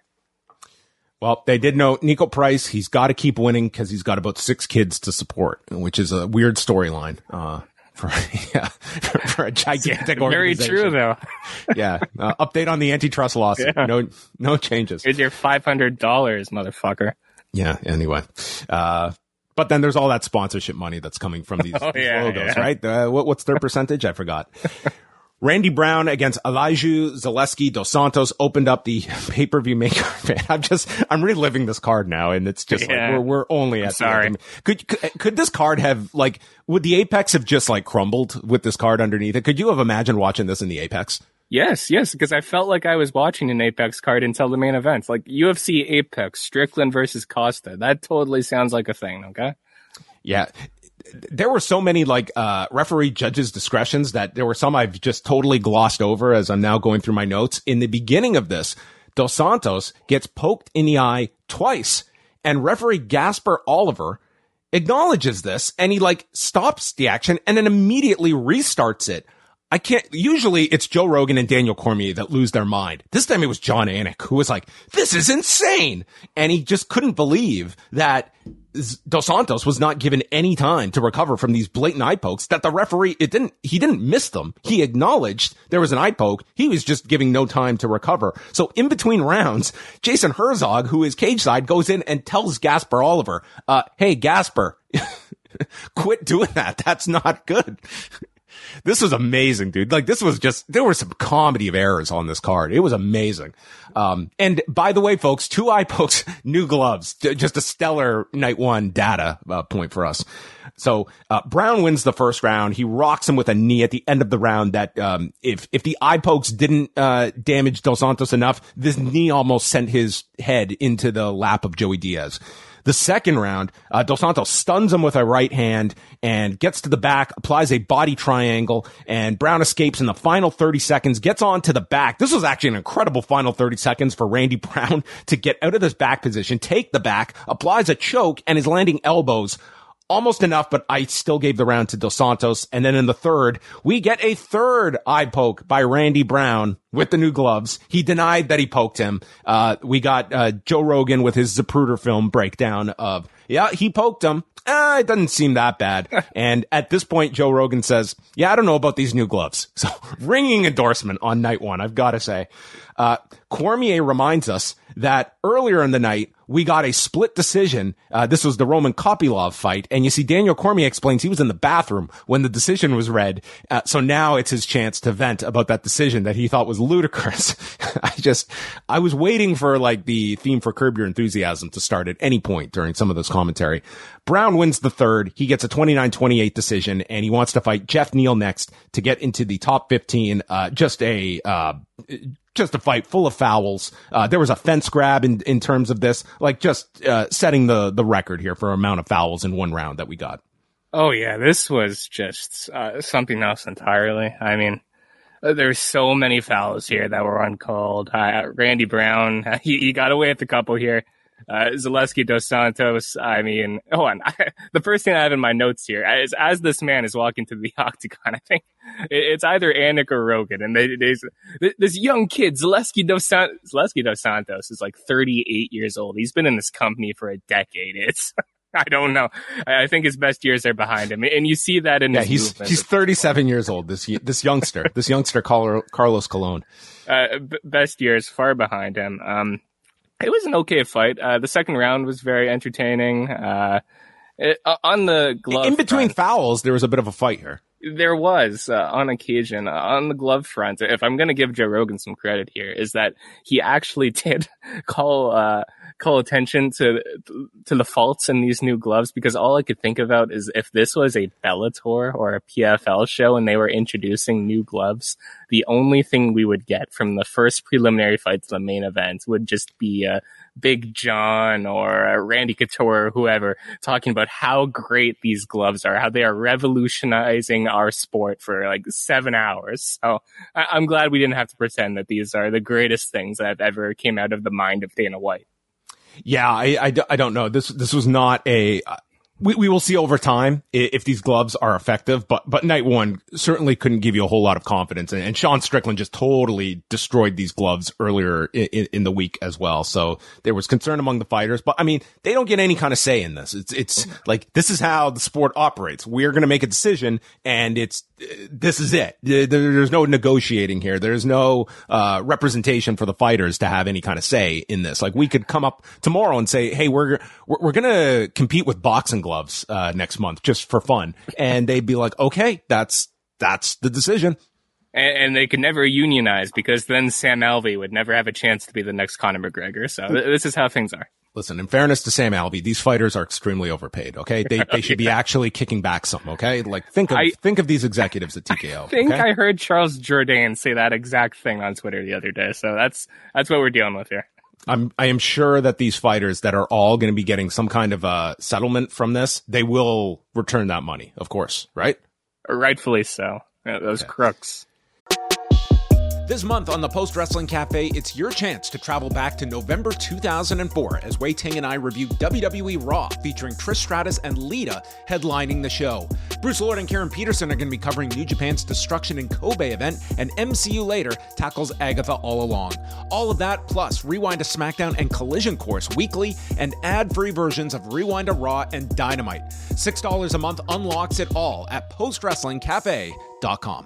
Well, they did know Niko Price, he's got to keep winning because he's got about six kids to support, which is a weird storyline, uh, for, yeah, for, for a gigantic Very organization. true, though. Yeah. Uh, update on the antitrust lawsuit. Yeah. No, no changes. Here's your five hundred dollars, motherfucker. Yeah. Anyway. Uh, but then there's all that sponsorship money that's coming from these, oh, these yeah, logos, yeah. right? Uh, what, what's their percentage? I forgot. Randy Brown against Elijah Zaleski dos Santos opened up the pay-per-view maker. Man, I'm just, I'm reliving this card now, and it's just yeah. like, we're, we're only at I'm sorry. the could, could, could this card have, like, would the Apex have just, like, crumbled with this card underneath it? Could you have imagined watching this in the Apex? Yes, yes, because I felt like I was watching an Apex card until the main event. Like, U F C Apex, Strickland versus Costa. That totally sounds like a thing, okay? Yeah. There were so many like uh referee judges discretions that there were some I've just totally glossed over as I'm now going through my notes. In the beginning of this, Dos Santos gets poked in the eye twice, and referee Gasper Oliver acknowledges this, and he like stops the action and then immediately restarts it. I can't, usually it's Joe Rogan and Daniel Cormier that lose their mind. This time it was John Anik who was like, this is insane. And he just couldn't believe that Dos Santos was not given any time to recover from these blatant eye pokes, that the referee, it didn't, he didn't miss them. He acknowledged there was an eye poke. He was just giving no time to recover. So in between rounds, Jason Herzog, who is cage side, goes in and tells Gasper Oliver, uh, hey, Gasper, quit doing that. That's not good. This was amazing, dude. Like, this was just, there were some comedy of errors on this card. It was amazing. Um, and by the way, folks, two eye pokes, new gloves, just a stellar night one data uh, point for us. So, uh, Brown wins the first round. He rocks him with a knee at the end of the round that, um, if, if the eye pokes didn't, uh, damage Dos Santos enough, this knee almost sent his head into the lap of Joey Diaz. The second round, uh, Dos Santos stuns him with a right hand and gets to the back, applies a body triangle, and Brown escapes in the final thirty seconds, gets on to the back. This was actually an incredible final thirty seconds for Randy Brown to get out of this back position, take the back, applies a choke, and is landing elbows. Almost enough, but I still gave the round to Dos Santos. And then in the third, we get a third eye poke by Randy Brown with the new gloves. He denied that he poked him. Uh, we got, uh, Joe Rogan with his Zapruder film breakdown of, yeah, he poked him. Ah, it doesn't seem that bad. And at this point, Joe Rogan says, yeah, I don't know about these new gloves. So ringing endorsement on night one, I've got to say. Uh, Cormier reminds us that earlier in the night, we got a split decision. Uh, this was the Roman Kopylov fight. And you see, Daniel Cormier explains he was in the bathroom when the decision was read. Uh, so now it's his chance to vent about that decision that he thought was ludicrous. I just, I was waiting for like the theme for Curb Your Enthusiasm to start at any point during some of this commentary. Brown wins the third. He gets a twenty-nine twenty-eight decision, and he wants to fight Jeff Neal next to get into the top fifteen. Uh, just a, uh, just a fight full of fouls. Uh, there was a fence grab in, in terms of this, like just, uh, setting the, the record here for amount of fouls in one round that we got. Oh yeah, this was just, uh, something else entirely. I mean, there's so many fouls here that were uncalled. Uh, Randy Brown, he, he got away with a couple here. Uh, Zaleski dos Santos, I mean, oh, and I, the first thing I have in my notes here is as this man is walking to the octagon, I think it's either Anik or Rogan, and they, they, this young kid, Zaleski dos, San, Zaleski dos Santos, is like thirty-eight years old. He's been in this company for a decade. It's I don't know. I think his best years are behind him, and you see that in yeah, his he's movement. he's thirty-seven years old. This this youngster, this youngster Carlos Colon. Uh, b- best years far behind him. Um, it was an okay fight. Uh, the second round was very entertaining. Uh, it, uh, on the glove in between front, fouls, there was a bit of a fight here. There was, uh, on occasion, uh, on the glove front, if I'm going to give Joe Rogan some credit here, is that he actually did call, uh, call attention to, to the faults in these new gloves, because all I could think about is if this was a Bellator or a P F L show and they were introducing new gloves, the only thing we would get from the first preliminary fight to the main event would just be, uh, Big John or uh, Randy Couture or whoever talking about how great these gloves are, how they are revolutionizing our sport for like seven hours. So I- I'm glad we didn't have to pretend that these are the greatest things that ever came out of the mind of Dana White. Yeah, I, I, I don't know. This this was not a. Uh, we we will see over time if these gloves are effective, but but night one certainly couldn't give you a whole lot of confidence. And, and Sean Strickland just totally destroyed these gloves earlier in, in the week as well. So there was concern among the fighters, but I mean, they don't get any kind of say in this. It's it's like this is how the sport operates. We're going to make a decision, and it's this is it. There, there's no negotiating here. There's no uh representation for the fighters to have any kind of say in this. Like we could come up tomorrow and say, hey, we're we're, we're going to compete with boxing gloves. gloves uh next month just for fun, and they'd be like, okay, that's that's the decision. And, and they could never unionize, because then Sam Alvey would never have a chance to be the next Conor McGregor. So th- this is how things are. Listen, in fairness to Sam Alvey, these fighters are extremely overpaid. Okay, they they should be actually kicking back some. Okay, like think of I, think of these executives at T K O. I think okay? I heard Charles Jourdain say that exact thing on Twitter the other day. So that's that's what we're dealing with here. I'm, I am sure that these fighters that are all going to be getting some kind of a settlement from this, they will return that money, of course, right? Rightfully so. Yeah, those okay. crooks. This month on the Post Wrestling Cafe, it's your chance to travel back to November two thousand four as Wei Ting and I review W W E Raw, featuring Trish Stratus and Lita headlining the show. Bruce Lord and Karen Peterson are going to be covering New Japan's Destruction in Kobe event, and M C U Later tackles Agatha All Along. All of that, plus Rewind to SmackDown and Collision Course weekly, and ad-free versions of Rewind to Raw and Dynamite. six dollars a month unlocks it all at post wrestling cafe dot com.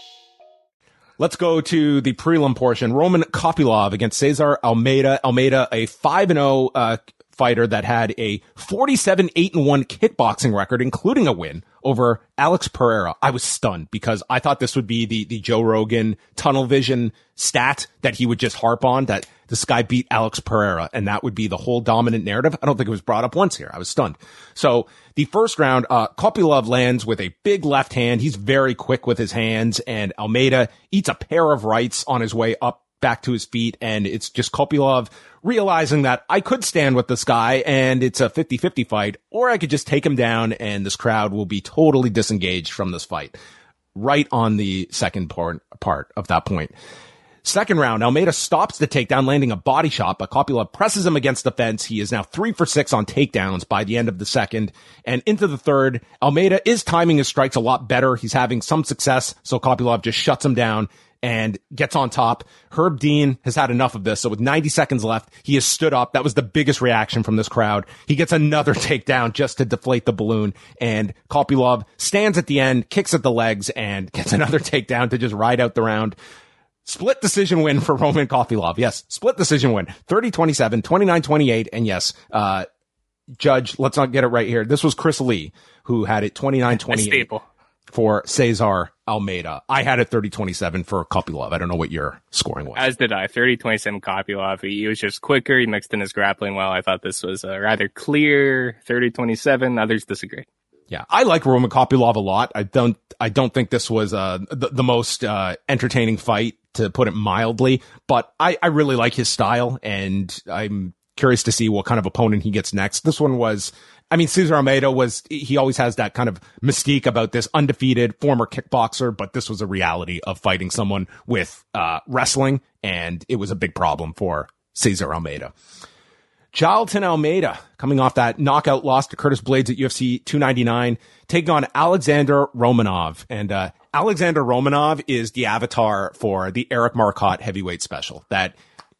Let's go to the prelim portion. Roman Kopylov against Cesar Almeida. Almeida, a five and oh uh, fighter that had a forty-seven eight and one kickboxing record, including a win over Alex Pereira. I was stunned because I thought this would be the, the Joe Rogan tunnel vision stat that he would just harp on, that this guy beat Alex Pereira, and that would be the whole dominant narrative. I don't think it was brought up once here. I was stunned. So the first round, uh, Kopylov lands with a big left hand. He's very quick with his hands, and Almeida eats a pair of rights on his way up back to his feet. And it's just Kopylov realizing that I could stand with this guy and it's a fifty-fifty fight, or I could just take him down and this crowd will be totally disengaged from this fight. Right on the second part, part of that point. Second round, Almeida stops the takedown, landing a body shot, but Kopylov presses him against the fence. He is now three for six on takedowns by the end of the second. And into the third, Almeida is timing his strikes a lot better. He's having some success, so Kopylov just shuts him down and gets on top. Herb Dean has had enough of this, so with ninety seconds left, he has stood up. That was the biggest reaction from this crowd. He gets another takedown just to deflate the balloon, and Kopylov stands at the end, kicks at the legs, and gets another takedown to just ride out the round. Split decision win for Roman Kopylov. Yes, split decision win. thirty twenty-seven, twenty-nine twenty-eight, and yes, uh, Judge, let's not get it right here. This was Chris Lee who had it twenty-nine twenty-eight for Cesar Almeida. I had it thirty twenty-seven for Kopylov. I don't know what your scoring was. As did I. thirty twenty-seven Kopylov. He was just quicker. He mixed in his grappling well. I thought this was a rather clear thirty twenty-seven. Others disagree. Yeah, I like Roman Kopylov a lot. I don't, I don't think this was, uh, the, the most, uh, entertaining fight, to put it mildly, but I, I really like his style, and I'm curious to see what kind of opponent he gets next. This one was, I mean, Cesar Almeida was, he always has that kind of mystique about this undefeated former kickboxer, but this was a reality of fighting someone with, uh, wrestling, and it was a big problem for Cesar Almeida. Jailton Almeida, coming off that knockout loss to Curtis Blades at U F C two ninety-nine, taking on Alexander Romanov. And uh Alexander Romanov is the avatar for the Eric Marcotte heavyweight special. That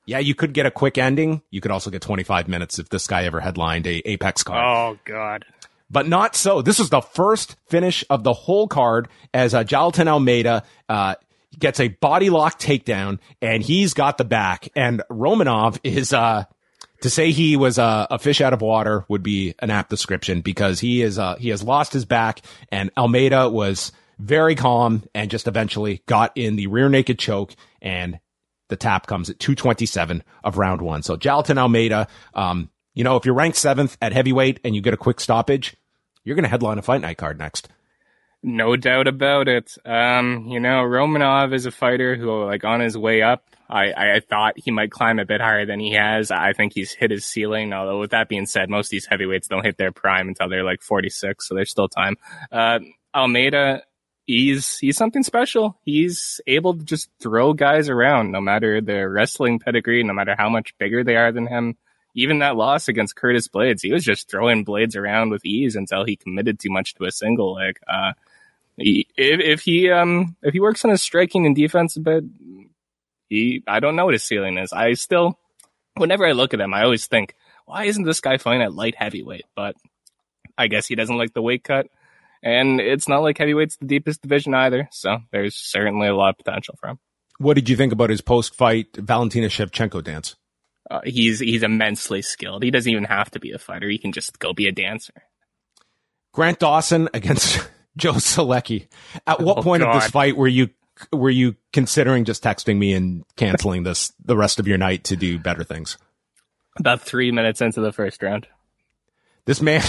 Yeah, you could get a quick ending. You could also get twenty-five minutes if this guy ever headlined a Apex card. Oh, God. But not so. This was the first finish of the whole card as uh, Jailton Almeida uh, gets a body lock takedown, and he's got the back. And Romanov is, uh, to say he was uh, a fish out of water would be an apt description, because he is uh, he has lost his back, and Almeida was very calm and just eventually got in the rear naked choke, and the tap comes at two twenty-seven of round one. So Jailton Almeida, um, you know, if you're ranked seventh at heavyweight and you get a quick stoppage, you're going to headline a fight night card next. No doubt about it. Um, you know, Romanov is a fighter who, like, on his way up, I, I thought he might climb a bit higher than he has. I think he's hit his ceiling. Although, with that being said, most of these heavyweights don't hit their prime until they're like forty-six, so there's still time. Uh, Almeida, he's he's something special. He's able to just throw guys around, no matter their wrestling pedigree, no matter how much bigger they are than him. Even that loss against Curtis Blades, he was just throwing Blades around with ease until he committed too much to a single leg. Uh, he, if, if he um if he works on his striking and defense a bit, he I don't know what his ceiling is. I still, whenever I look at him, I always think, why isn't this guy fighting at light heavyweight? But I guess he doesn't like the weight cut, and it's not like heavyweight's the deepest division either. So there's certainly a lot of potential for him. What did you think about his post-fight Valentina Shevchenko dance? Uh, he's he's immensely skilled. He doesn't even have to be a fighter. He can just go be a dancer. Grant Dawson against Joe Selecki. At what Oh, point God. of this fight were you were you considering just texting me and canceling this the rest of your night to do better things? About three minutes into the first round. This man,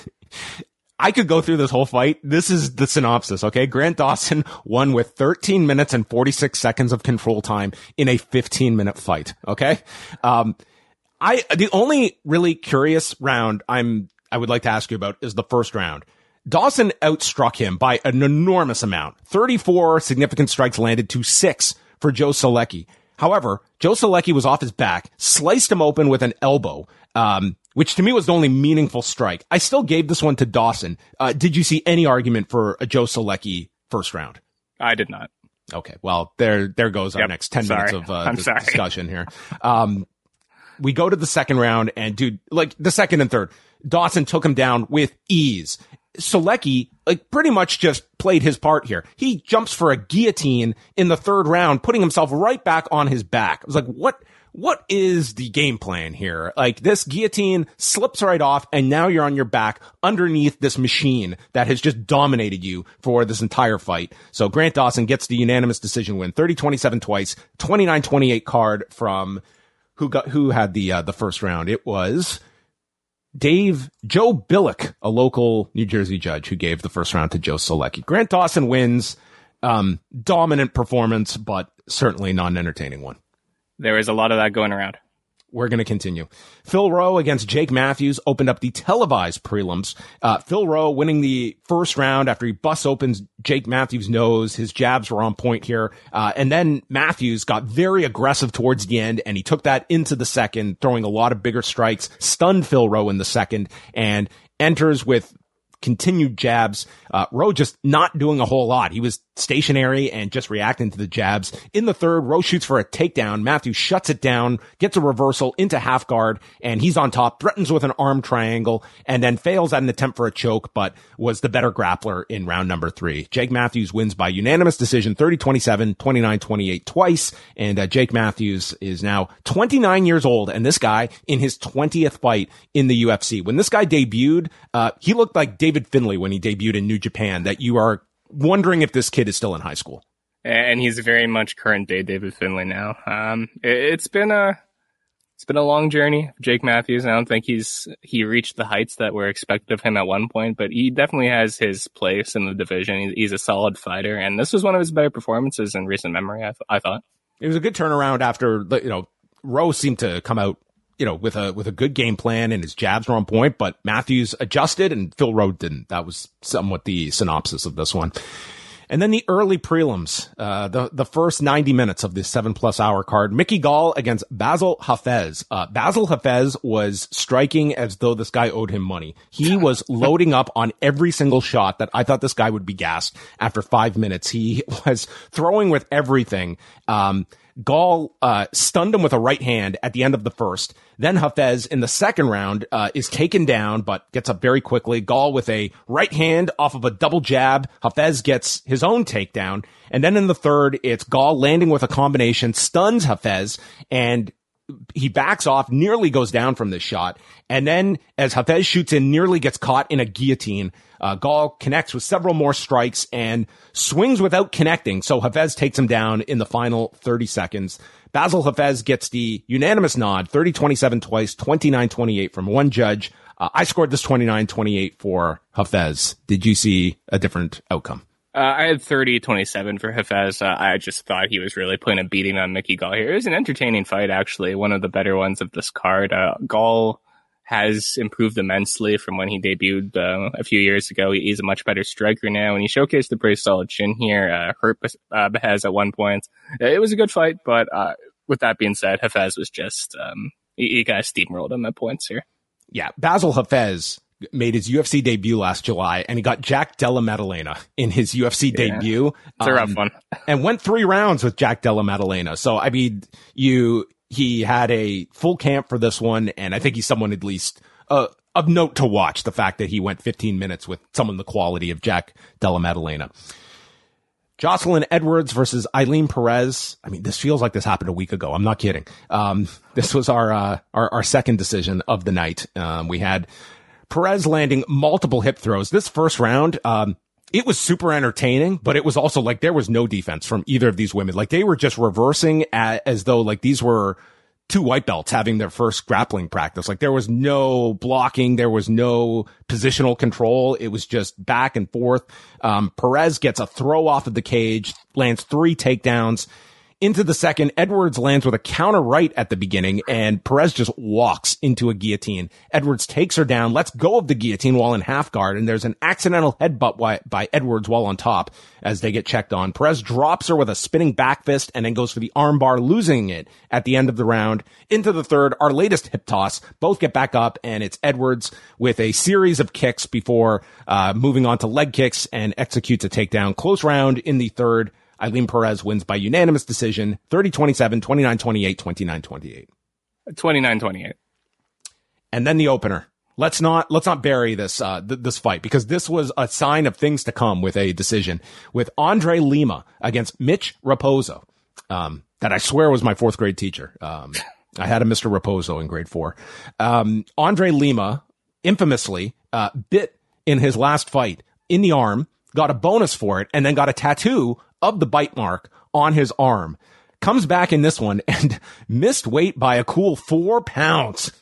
I could go through this whole fight. This is the synopsis, okay? Grant Dawson won with thirteen minutes and forty-six seconds of control time in a fifteen minute fight, okay? Um, I, the only really curious round I'm, I would like to ask you about is the first round. Dawson outstruck him by an enormous amount. thirty-four significant strikes landed to six for Joe Selecki. However, Joe Selecki was off his back, sliced him open with an elbow, um, which to me was the only meaningful strike. I still gave this one to Dawson. Uh, did you see any argument for a Joe Selecki first round? I did not. Okay, well, there there goes our Yep, next ten sorry. minutes of uh, I'm dis- sorry. discussion here. Um, we go to the second round, and dude, like the second and third, Dawson took him down with ease. Selecki, like, pretty much just played his part here. He jumps for a guillotine in the third round, putting himself right back on his back. I was like, what, what is the game plan here? Like, this guillotine slips right off, and now you're on your back underneath this machine that has just dominated you for this entire fight. So Grant Dawson gets the unanimous decision win, thirty twenty-seven twice, twenty-nine twenty-eight card from who got, who had the, uh, the first round. It was Dave, Joe Billick, a local New Jersey judge who gave the first round to Joe Selecki. Grant Dawson wins, um, dominant performance, but certainly not an entertaining one. There was a lot of that going around. We're going to continue. Phil Rowe against Jake Matthews opened up the televised prelims. Uh, Phil Rowe winning the first round after he busts open Jake Matthews' nose. His jabs were on point here. Uh, and then Matthews got very aggressive towards the end, and he took that into the second, throwing a lot of bigger strikes, stunned Phil Rowe in the second, and enters with continued jabs. Uh, Rowe just not doing a whole lot. He was stationary and just reacting to the jabs. In the third, Rowe shoots for a takedown. Matthews shuts it down, gets a reversal into half guard, and he's on top, threatens with an arm triangle, and then fails at an attempt for a choke, but was the better grappler in round number three. Jake Matthews wins by unanimous decision, thirty twenty-seven, twenty-nine twenty-eight twice, and uh, Jake Matthews is now twenty-nine years old, and this guy in his twentieth fight in the U F C. When this guy debuted, uh, he looked like David Finlay when he debuted in New Japan, that you are wondering if this kid is still in high school. And he's very much current day David Finlay now. Um, it, it's been a, it's been a long journey. Jake Matthews, I don't think he's, he reached the heights that were expected of him at one point, but he definitely has his place in the division. He's, he's a solid fighter, and this was one of his better performances in recent memory, I, th- I thought. It was a good turnaround after, you know, Rowe seemed to come out, you know, with a, with a good game plan, and his jabs were on point, but Matthews adjusted and Phil Rowe didn't. That was somewhat the synopsis of this one. And then the early prelims, uh, the, the first ninety minutes of this seven plus hour card, Mickey Gall against Basil Hafez. Uh, Basil Hafez was striking as though this guy owed him money. He was loading up on every single shot that I thought this guy would be gassed after five minutes. He was throwing with everything. Um, Gall uh, stunned him with a right hand at the end of the first. Then Hafez in the second round uh, is taken down, but gets up very quickly. Gall with a right hand off of a double jab. Hafez gets his own takedown. And then in the third, it's Gall landing with a combination, stuns Hafez, and he backs off, nearly goes down from this shot. And then as Hafez shoots in, nearly gets caught in a guillotine. Uh, Gall connects with several more strikes and swings without connecting. So Hafez takes him down in the final thirty seconds. Basil Hafez gets the unanimous nod, thirty twenty-seven twice, twenty-nine twenty-eight from one judge. Uh, I scored this twenty-nine twenty-eight for Hafez. Did you see a different outcome? Uh, I had thirty twenty-seven for Hafez. Uh, I just thought he was really putting a beating on Mickey Gall here. It was an entertaining fight, actually. One of the better ones of this card. Uh, Gall has improved immensely from when he debuted uh, a few years ago. He's a much better striker now, and he showcased a pretty solid chin here. Uh, hurt uh, Hafez at one point. It was a good fight, but uh, with that being said, Hafez was just, um, he, he kind of steamrolled him at points here. Yeah, Basil Hafez made his U F C debut last July, and he got Jack Della Maddalena in his U F C yeah, debut. It's a rough um, one. And went three rounds with Jack Della Maddalena. So, I mean, you, he had a full camp for this one, and I think he's someone at least uh, of note to watch, the fact that he went fifteen minutes with someone the quality of Jack Della Maddalena. Jocelyn Edwards versus Eileen Perez. I mean, this feels like this happened a week ago. I'm not kidding. Um, this was our, uh, our, our second decision of the night. Um, we had Perez landing multiple hip throws. This first round, um, it was super entertaining, but it was also like there was no defense from either of these women. Like they were just reversing at, as though like these were two white belts having their first grappling practice. Like there was no blocking. There was no positional control. It was just back and forth. Um, Perez gets a throw off of the cage, lands three takedowns. Into the second, Edwards lands with a counter right at the beginning, and Perez just walks into a guillotine. Edwards takes her down, lets go of the guillotine while in half guard, and there's an accidental headbutt by, by Edwards while on top as they get checked on. Perez drops her with a spinning back fist and then goes for the armbar, losing it at the end of the round. Into the third, our latest hip toss. Both get back up, and it's Edwards with a series of kicks before uh moving on to leg kicks and executes a takedown. Close round in the third. Eileen Perez wins by unanimous decision, thirty twenty-seven, twenty-nine twenty-eight, twenty-nine twenty-eight. twenty-nine twenty-eight. And then the opener. Let's not, let's not bury this, uh, th- this fight, because this was a sign of things to come with a decision with Andre Lima against Mitch Raposo. Um, that I swear was my fourth grade teacher. Um, I had a Mister Raposo in grade four. Um, Andre Lima infamously, uh, bit in his last fight in the arm, got a bonus for it, and then got a tattoo of the bite mark on his arm. Comes back in this one and missed weight by a cool four pounds.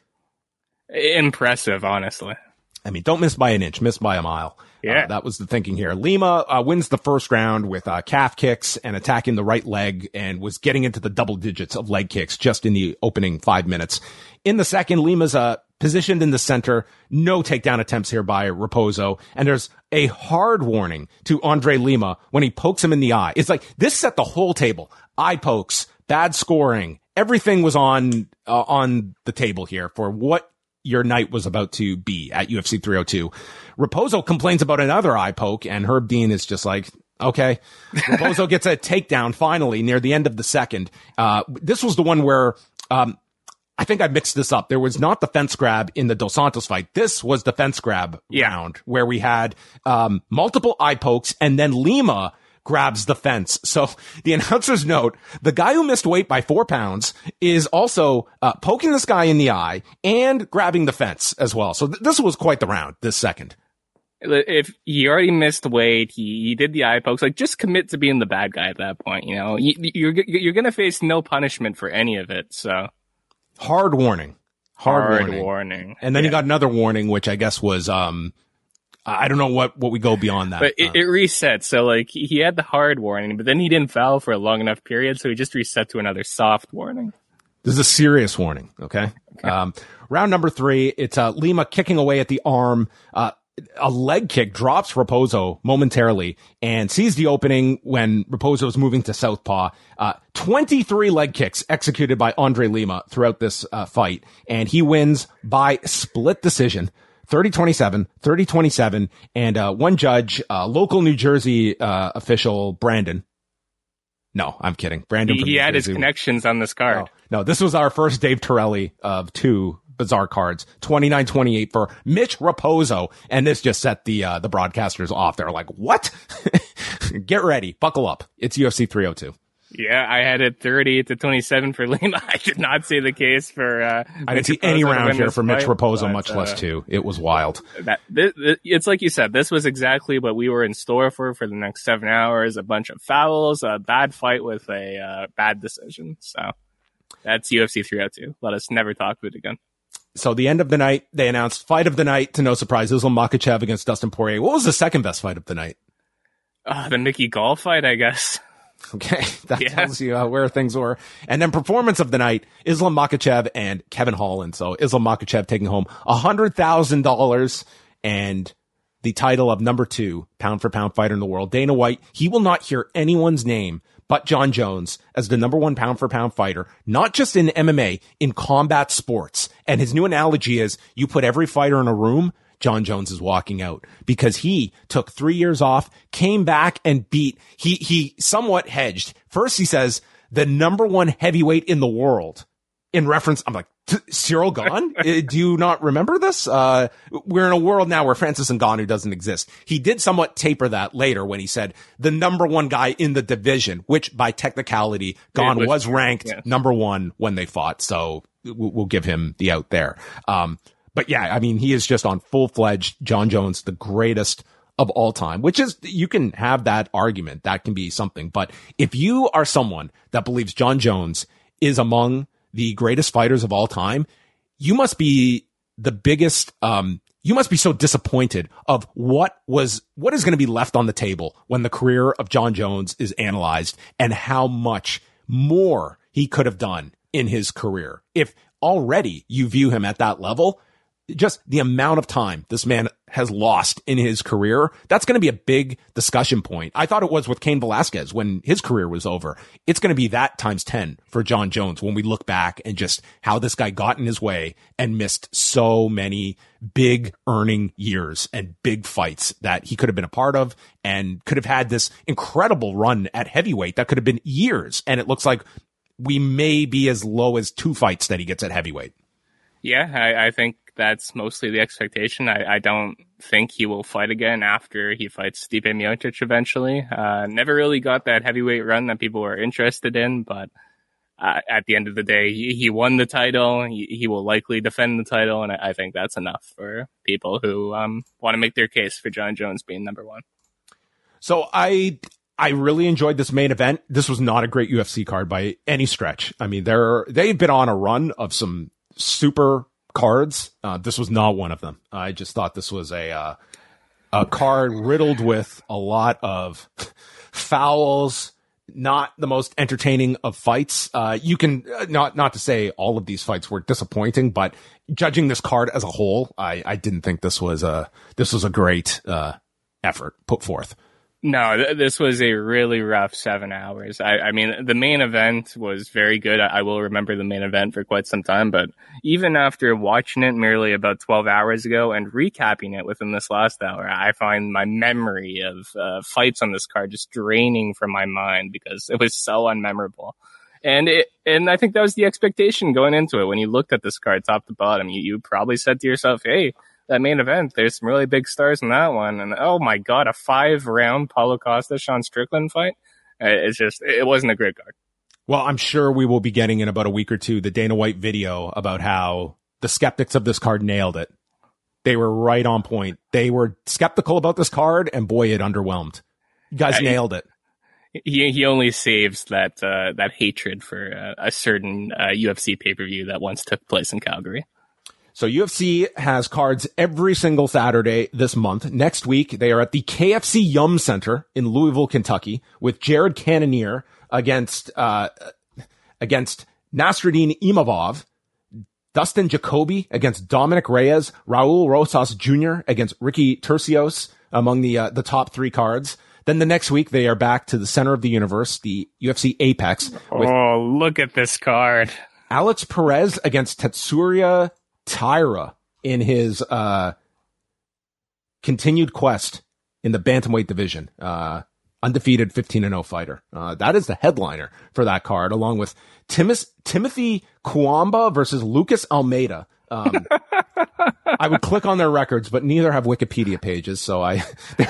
Impressive, honestly. I mean, don't miss by an inch, miss by a mile. Yeah. Uh, that was the thinking here. Lima uh, wins the first round with uh, calf kicks and attacking the right leg, and was getting into the double digits of leg kicks just in the opening five minutes. In the second, Lima's uh, positioned in the center. No takedown attempts here by Raposo. And there's a hard warning to Andre Lima when he pokes him in the eye. It's like this set the whole table. Eye pokes, bad scoring. Everything was on uh, on the table here for what your night was about to be at U F C three oh two. Raposo complains about another eye poke, and Herb Dean is just like, okay. Raposo gets a takedown finally near the end of the second. Uh, this was the one where, um, I think I mixed this up. There was not the fence grab in the Dos Santos fight. This was the fence grab yeah. round where we had, um, multiple eye pokes, and then Lima grabs the fence. So the announcer's note, the guy who missed weight by four pounds is also uh, poking this guy in the eye and grabbing the fence as well. So th- this was quite the round, this second. If he already missed weight, he, he did the eye pokes, like just commit to being the bad guy at that point. You know, you, you're, you're going to face no punishment for any of it. So hard warning, hard, hard warning. warning. And then yeah. you got another warning, which I guess was, um, I don't know what, what we go beyond that. But it, it resets. So like he, he had the hard warning, but then he didn't foul for a long enough period. So he just reset to another soft warning. This is a serious warning. Okay. okay. Um, round number three, it's, uh, Lima kicking away at the arm. Uh, a leg kick drops Raposo momentarily and sees the opening when Raposo is moving to southpaw. Uh, twenty-three leg kicks executed by Andre Lima throughout this, uh, fight. And he wins by split decision. thirty twenty-seven, thirty twenty-seven, and uh one judge, uh local New Jersey uh official Brandon, No, I'm kidding. Brandon, he, from he New had his Jersey. connections on this card. No, no, this was our first Dave Torelli of two bizarre cards. twenty-nine twenty-eight for Mitch Raposo, and this just set the uh, the broadcasters off. They're like, "What? Get ready, buckle up. It's U F C three oh two." Yeah, I had it thirty to twenty-seven for Lima. I did not see the case for. Uh, I didn't see any round here for Mitch Raposo, much less two. It was wild. That this, it's like you said. This was exactly what we were in store for for the next seven hours. A bunch of fouls, a bad fight with a uh, bad decision. So that's U F C three oh two. Let us never talk about it again. So the end of the night, they announced fight of the night. To no surprise, Islam Makhachev against Dustin Poirier. What was the second best fight of the night? Uh, the Mickey Gall fight, I guess. Okay, that yeah. tells you uh, where things were. And then performance of the night, Islam Makhachev and Kevin Holland. So Islam Makhachev taking home one hundred thousand dollars and the title of number two pound for pound fighter in the world. Dana White, he will not hear anyone's name but Jon Jones as the number one pound for pound fighter, not just in M M A, in combat sports. And his new analogy is you put every fighter in a room, Jon Jones is walking out, because he took three years off, came back and beat, he, he somewhat hedged. First, he says the number one heavyweight in the world in reference. I'm like, Cyril Gane? Do you not remember this? Uh, we're in a world now where Francis Ngannou doesn't exist. He did somewhat taper that later when he said the number one guy in the division, which by technicality, Gane was, was ranked yeah. number one when they fought. So we'll, we'll give him the out there. Um, But yeah, I mean, he is just on full-fledged Jon Jones, the greatest of all time, which is, you can have that argument. That can be something. But if you are someone that believes Jon Jones is among the greatest fighters of all time, you must be the biggest, um, you must be so disappointed of what was, what is going to be left on the table when the career of Jon Jones is analyzed and how much more he could have done in his career. If already you view him at that level, just the amount of time this man has lost in his career, that's going to be a big discussion point. I thought it was with Cain Velasquez when his career was over. It's going to be that times ten for Jon Jones when we look back and just how this guy got in his way and missed so many big earning years and big fights that he could have been a part of and could have had this incredible run at heavyweight that could have been years. And it looks like we may be as low as two fights that he gets at heavyweight. Yeah, I, I think that's mostly the expectation. I, I don't think he will fight again after he fights Stipe Miocic eventually. Uh, never really got that heavyweight run that people were interested in, but uh, at the end of the day, he, he won the title. He, he will likely defend the title, and I, I think that's enough for people who um, want to make their case for Jon Jones being number one. So I... I really enjoyed this main event. This was not a great U F C card by any stretch. I mean, they're, they've been on a run of some super cards. Uh, this was not one of them. I just thought this was a, uh, a card riddled with a lot of fouls, not the most entertaining of fights. Uh, you can, uh, not, not to say all of these fights were disappointing, but judging this card as a whole, I, I didn't think this was a, this was a great, uh, effort put forth. No, th- this was a really rough seven hours. I, I mean, the main event was very good. I, I will remember the main event for quite some time, but even after watching it merely about twelve hours ago and recapping it within this last hour, I find my memory of uh, fights on this card just draining from my mind because it was so unmemorable. And it, and I think that was the expectation going into it. When you looked at this card top to bottom, you, you probably said to yourself, hey, that main event, there's some really big stars in that one. And oh my God, a five round Paulo Costa, Sean Strickland fight. It's just, it wasn't a great card. Well, I'm sure we will be getting in about a week or two the Dana White video about how the skeptics of this card nailed it. They were right on point. They were skeptical about this card and boy, it underwhelmed. You guys uh, nailed it. He he only saves that, uh, that hatred for uh, a certain uh, U F C pay-per-view that once took place in Calgary. So U F C has cards every single Saturday this month. Next week, they are at the K F C Yum Center in Louisville, Kentucky, with Jared Cannonier against uh against Nasruddin Imavov, Dustin Jacoby against Dominic Reyes, Raul Rosas Junior against Ricky Tercios among the uh, the top three cards. Then the next week, they are back to the center of the universe, the U F C Apex. With oh, look at this card. Alex Perez against Tetsuya Taira in his uh continued quest in the bantamweight division. Uh undefeated fifteen and oh fighter. Uh, that is the headliner for that card, along with Timis- Timothy Kuamba versus Lucas Almeida. Um, I would click on their records, but neither have Wikipedia pages. So I,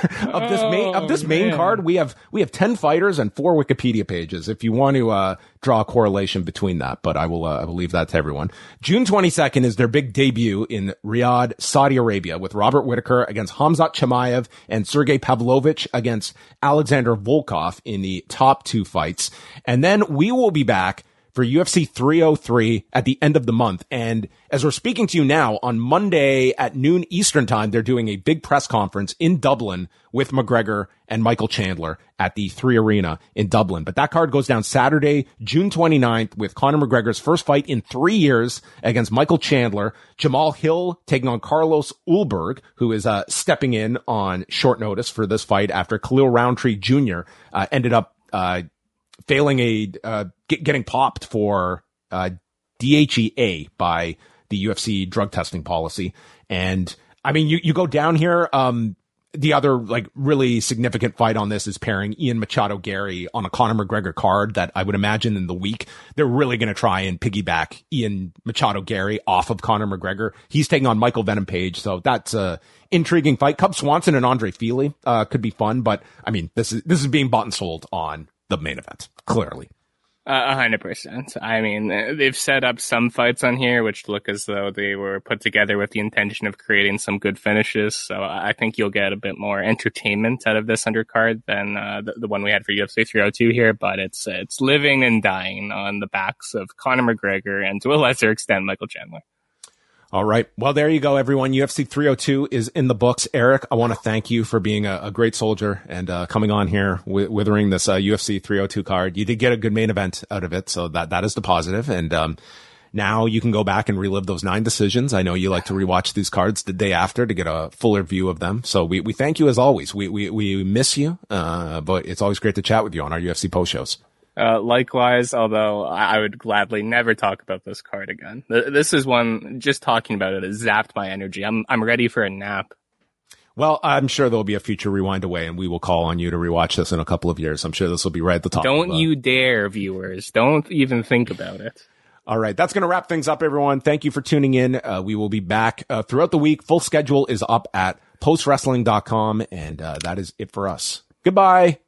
of this main, of this main man. card, we have, we have ten fighters and four Wikipedia pages. If you want to, uh, draw a correlation between that, but I will, uh, I will leave that to everyone. June twenty-second is their big debut in Riyadh, Saudi Arabia, with Robert Whitaker against Hamzat Chimaev and Sergey Pavlovich against Alexander Volkov in the top two fights. And then we will be back for U F C three oh three at the end of the month. And as we're speaking to you now, on Monday at noon Eastern time, they're doing a big press conference in Dublin with McGregor and Michael Chandler at the Three Arena in Dublin. But that card goes down Saturday, June twenty-ninth, with Conor McGregor's first fight in three years against Michael Chandler. Jamal Hill taking on Carlos Ulberg, who is uh, stepping in on short notice for this fight after Khalil Roundtree Junior uh, ended up uh failing a, uh, get, getting popped for, uh, D H E A by the U F C drug testing policy. And I mean, you, you go down here, um, the other like really significant fight on this is pairing Ian Machado Gary on a Conor McGregor card that I would imagine in the week, they're really going to try and piggyback Ian Machado Gary off of Conor McGregor. He's taking on Michael Venom Page. So that's a intriguing fight. Cub Swanson and Andre Fili, uh, could be fun, but I mean, this is, this is being bought and sold on the main event, clearly. A hundred percent. I mean, they've set up some fights on here which look as though they were put together with the intention of creating some good finishes. So I think you'll get a bit more entertainment out of this undercard than uh, the, the one we had for U F C three oh two here. But it's it's living and dying on the backs of Conor McGregor and to a lesser extent Michael Chandler. All right. Well, there you go, everyone. U F C three oh two is in the books. Eric, I want to thank you for being a, a great soldier and uh, coming on here, wi- withering this uh, U F C three oh two card. You did get a good main event out of it, so that that is the positive. And um, now you can go back and relive those nine decisions. I know you like to rewatch these cards the day after to get a fuller view of them. So we, we thank you as always. We we we miss you, uh, but it's always great to chat with you on our U F C post shows. Uh, likewise, although I would gladly never talk about this card again. This is one, just talking about it has zapped my energy. I'm I'm ready for a nap. Well, I'm sure there'll be a future Rewind Away, and we will call on you to rewatch this in a couple of years. I'm sure this will be right at the top. Don't of, uh, you dare, viewers. Don't even think about it. All right. That's going to wrap things up, everyone. Thank you for tuning in. Uh, we will be back uh, throughout the week. Full schedule is up at post wrestling dot com, and uh, that is it for us. Goodbye.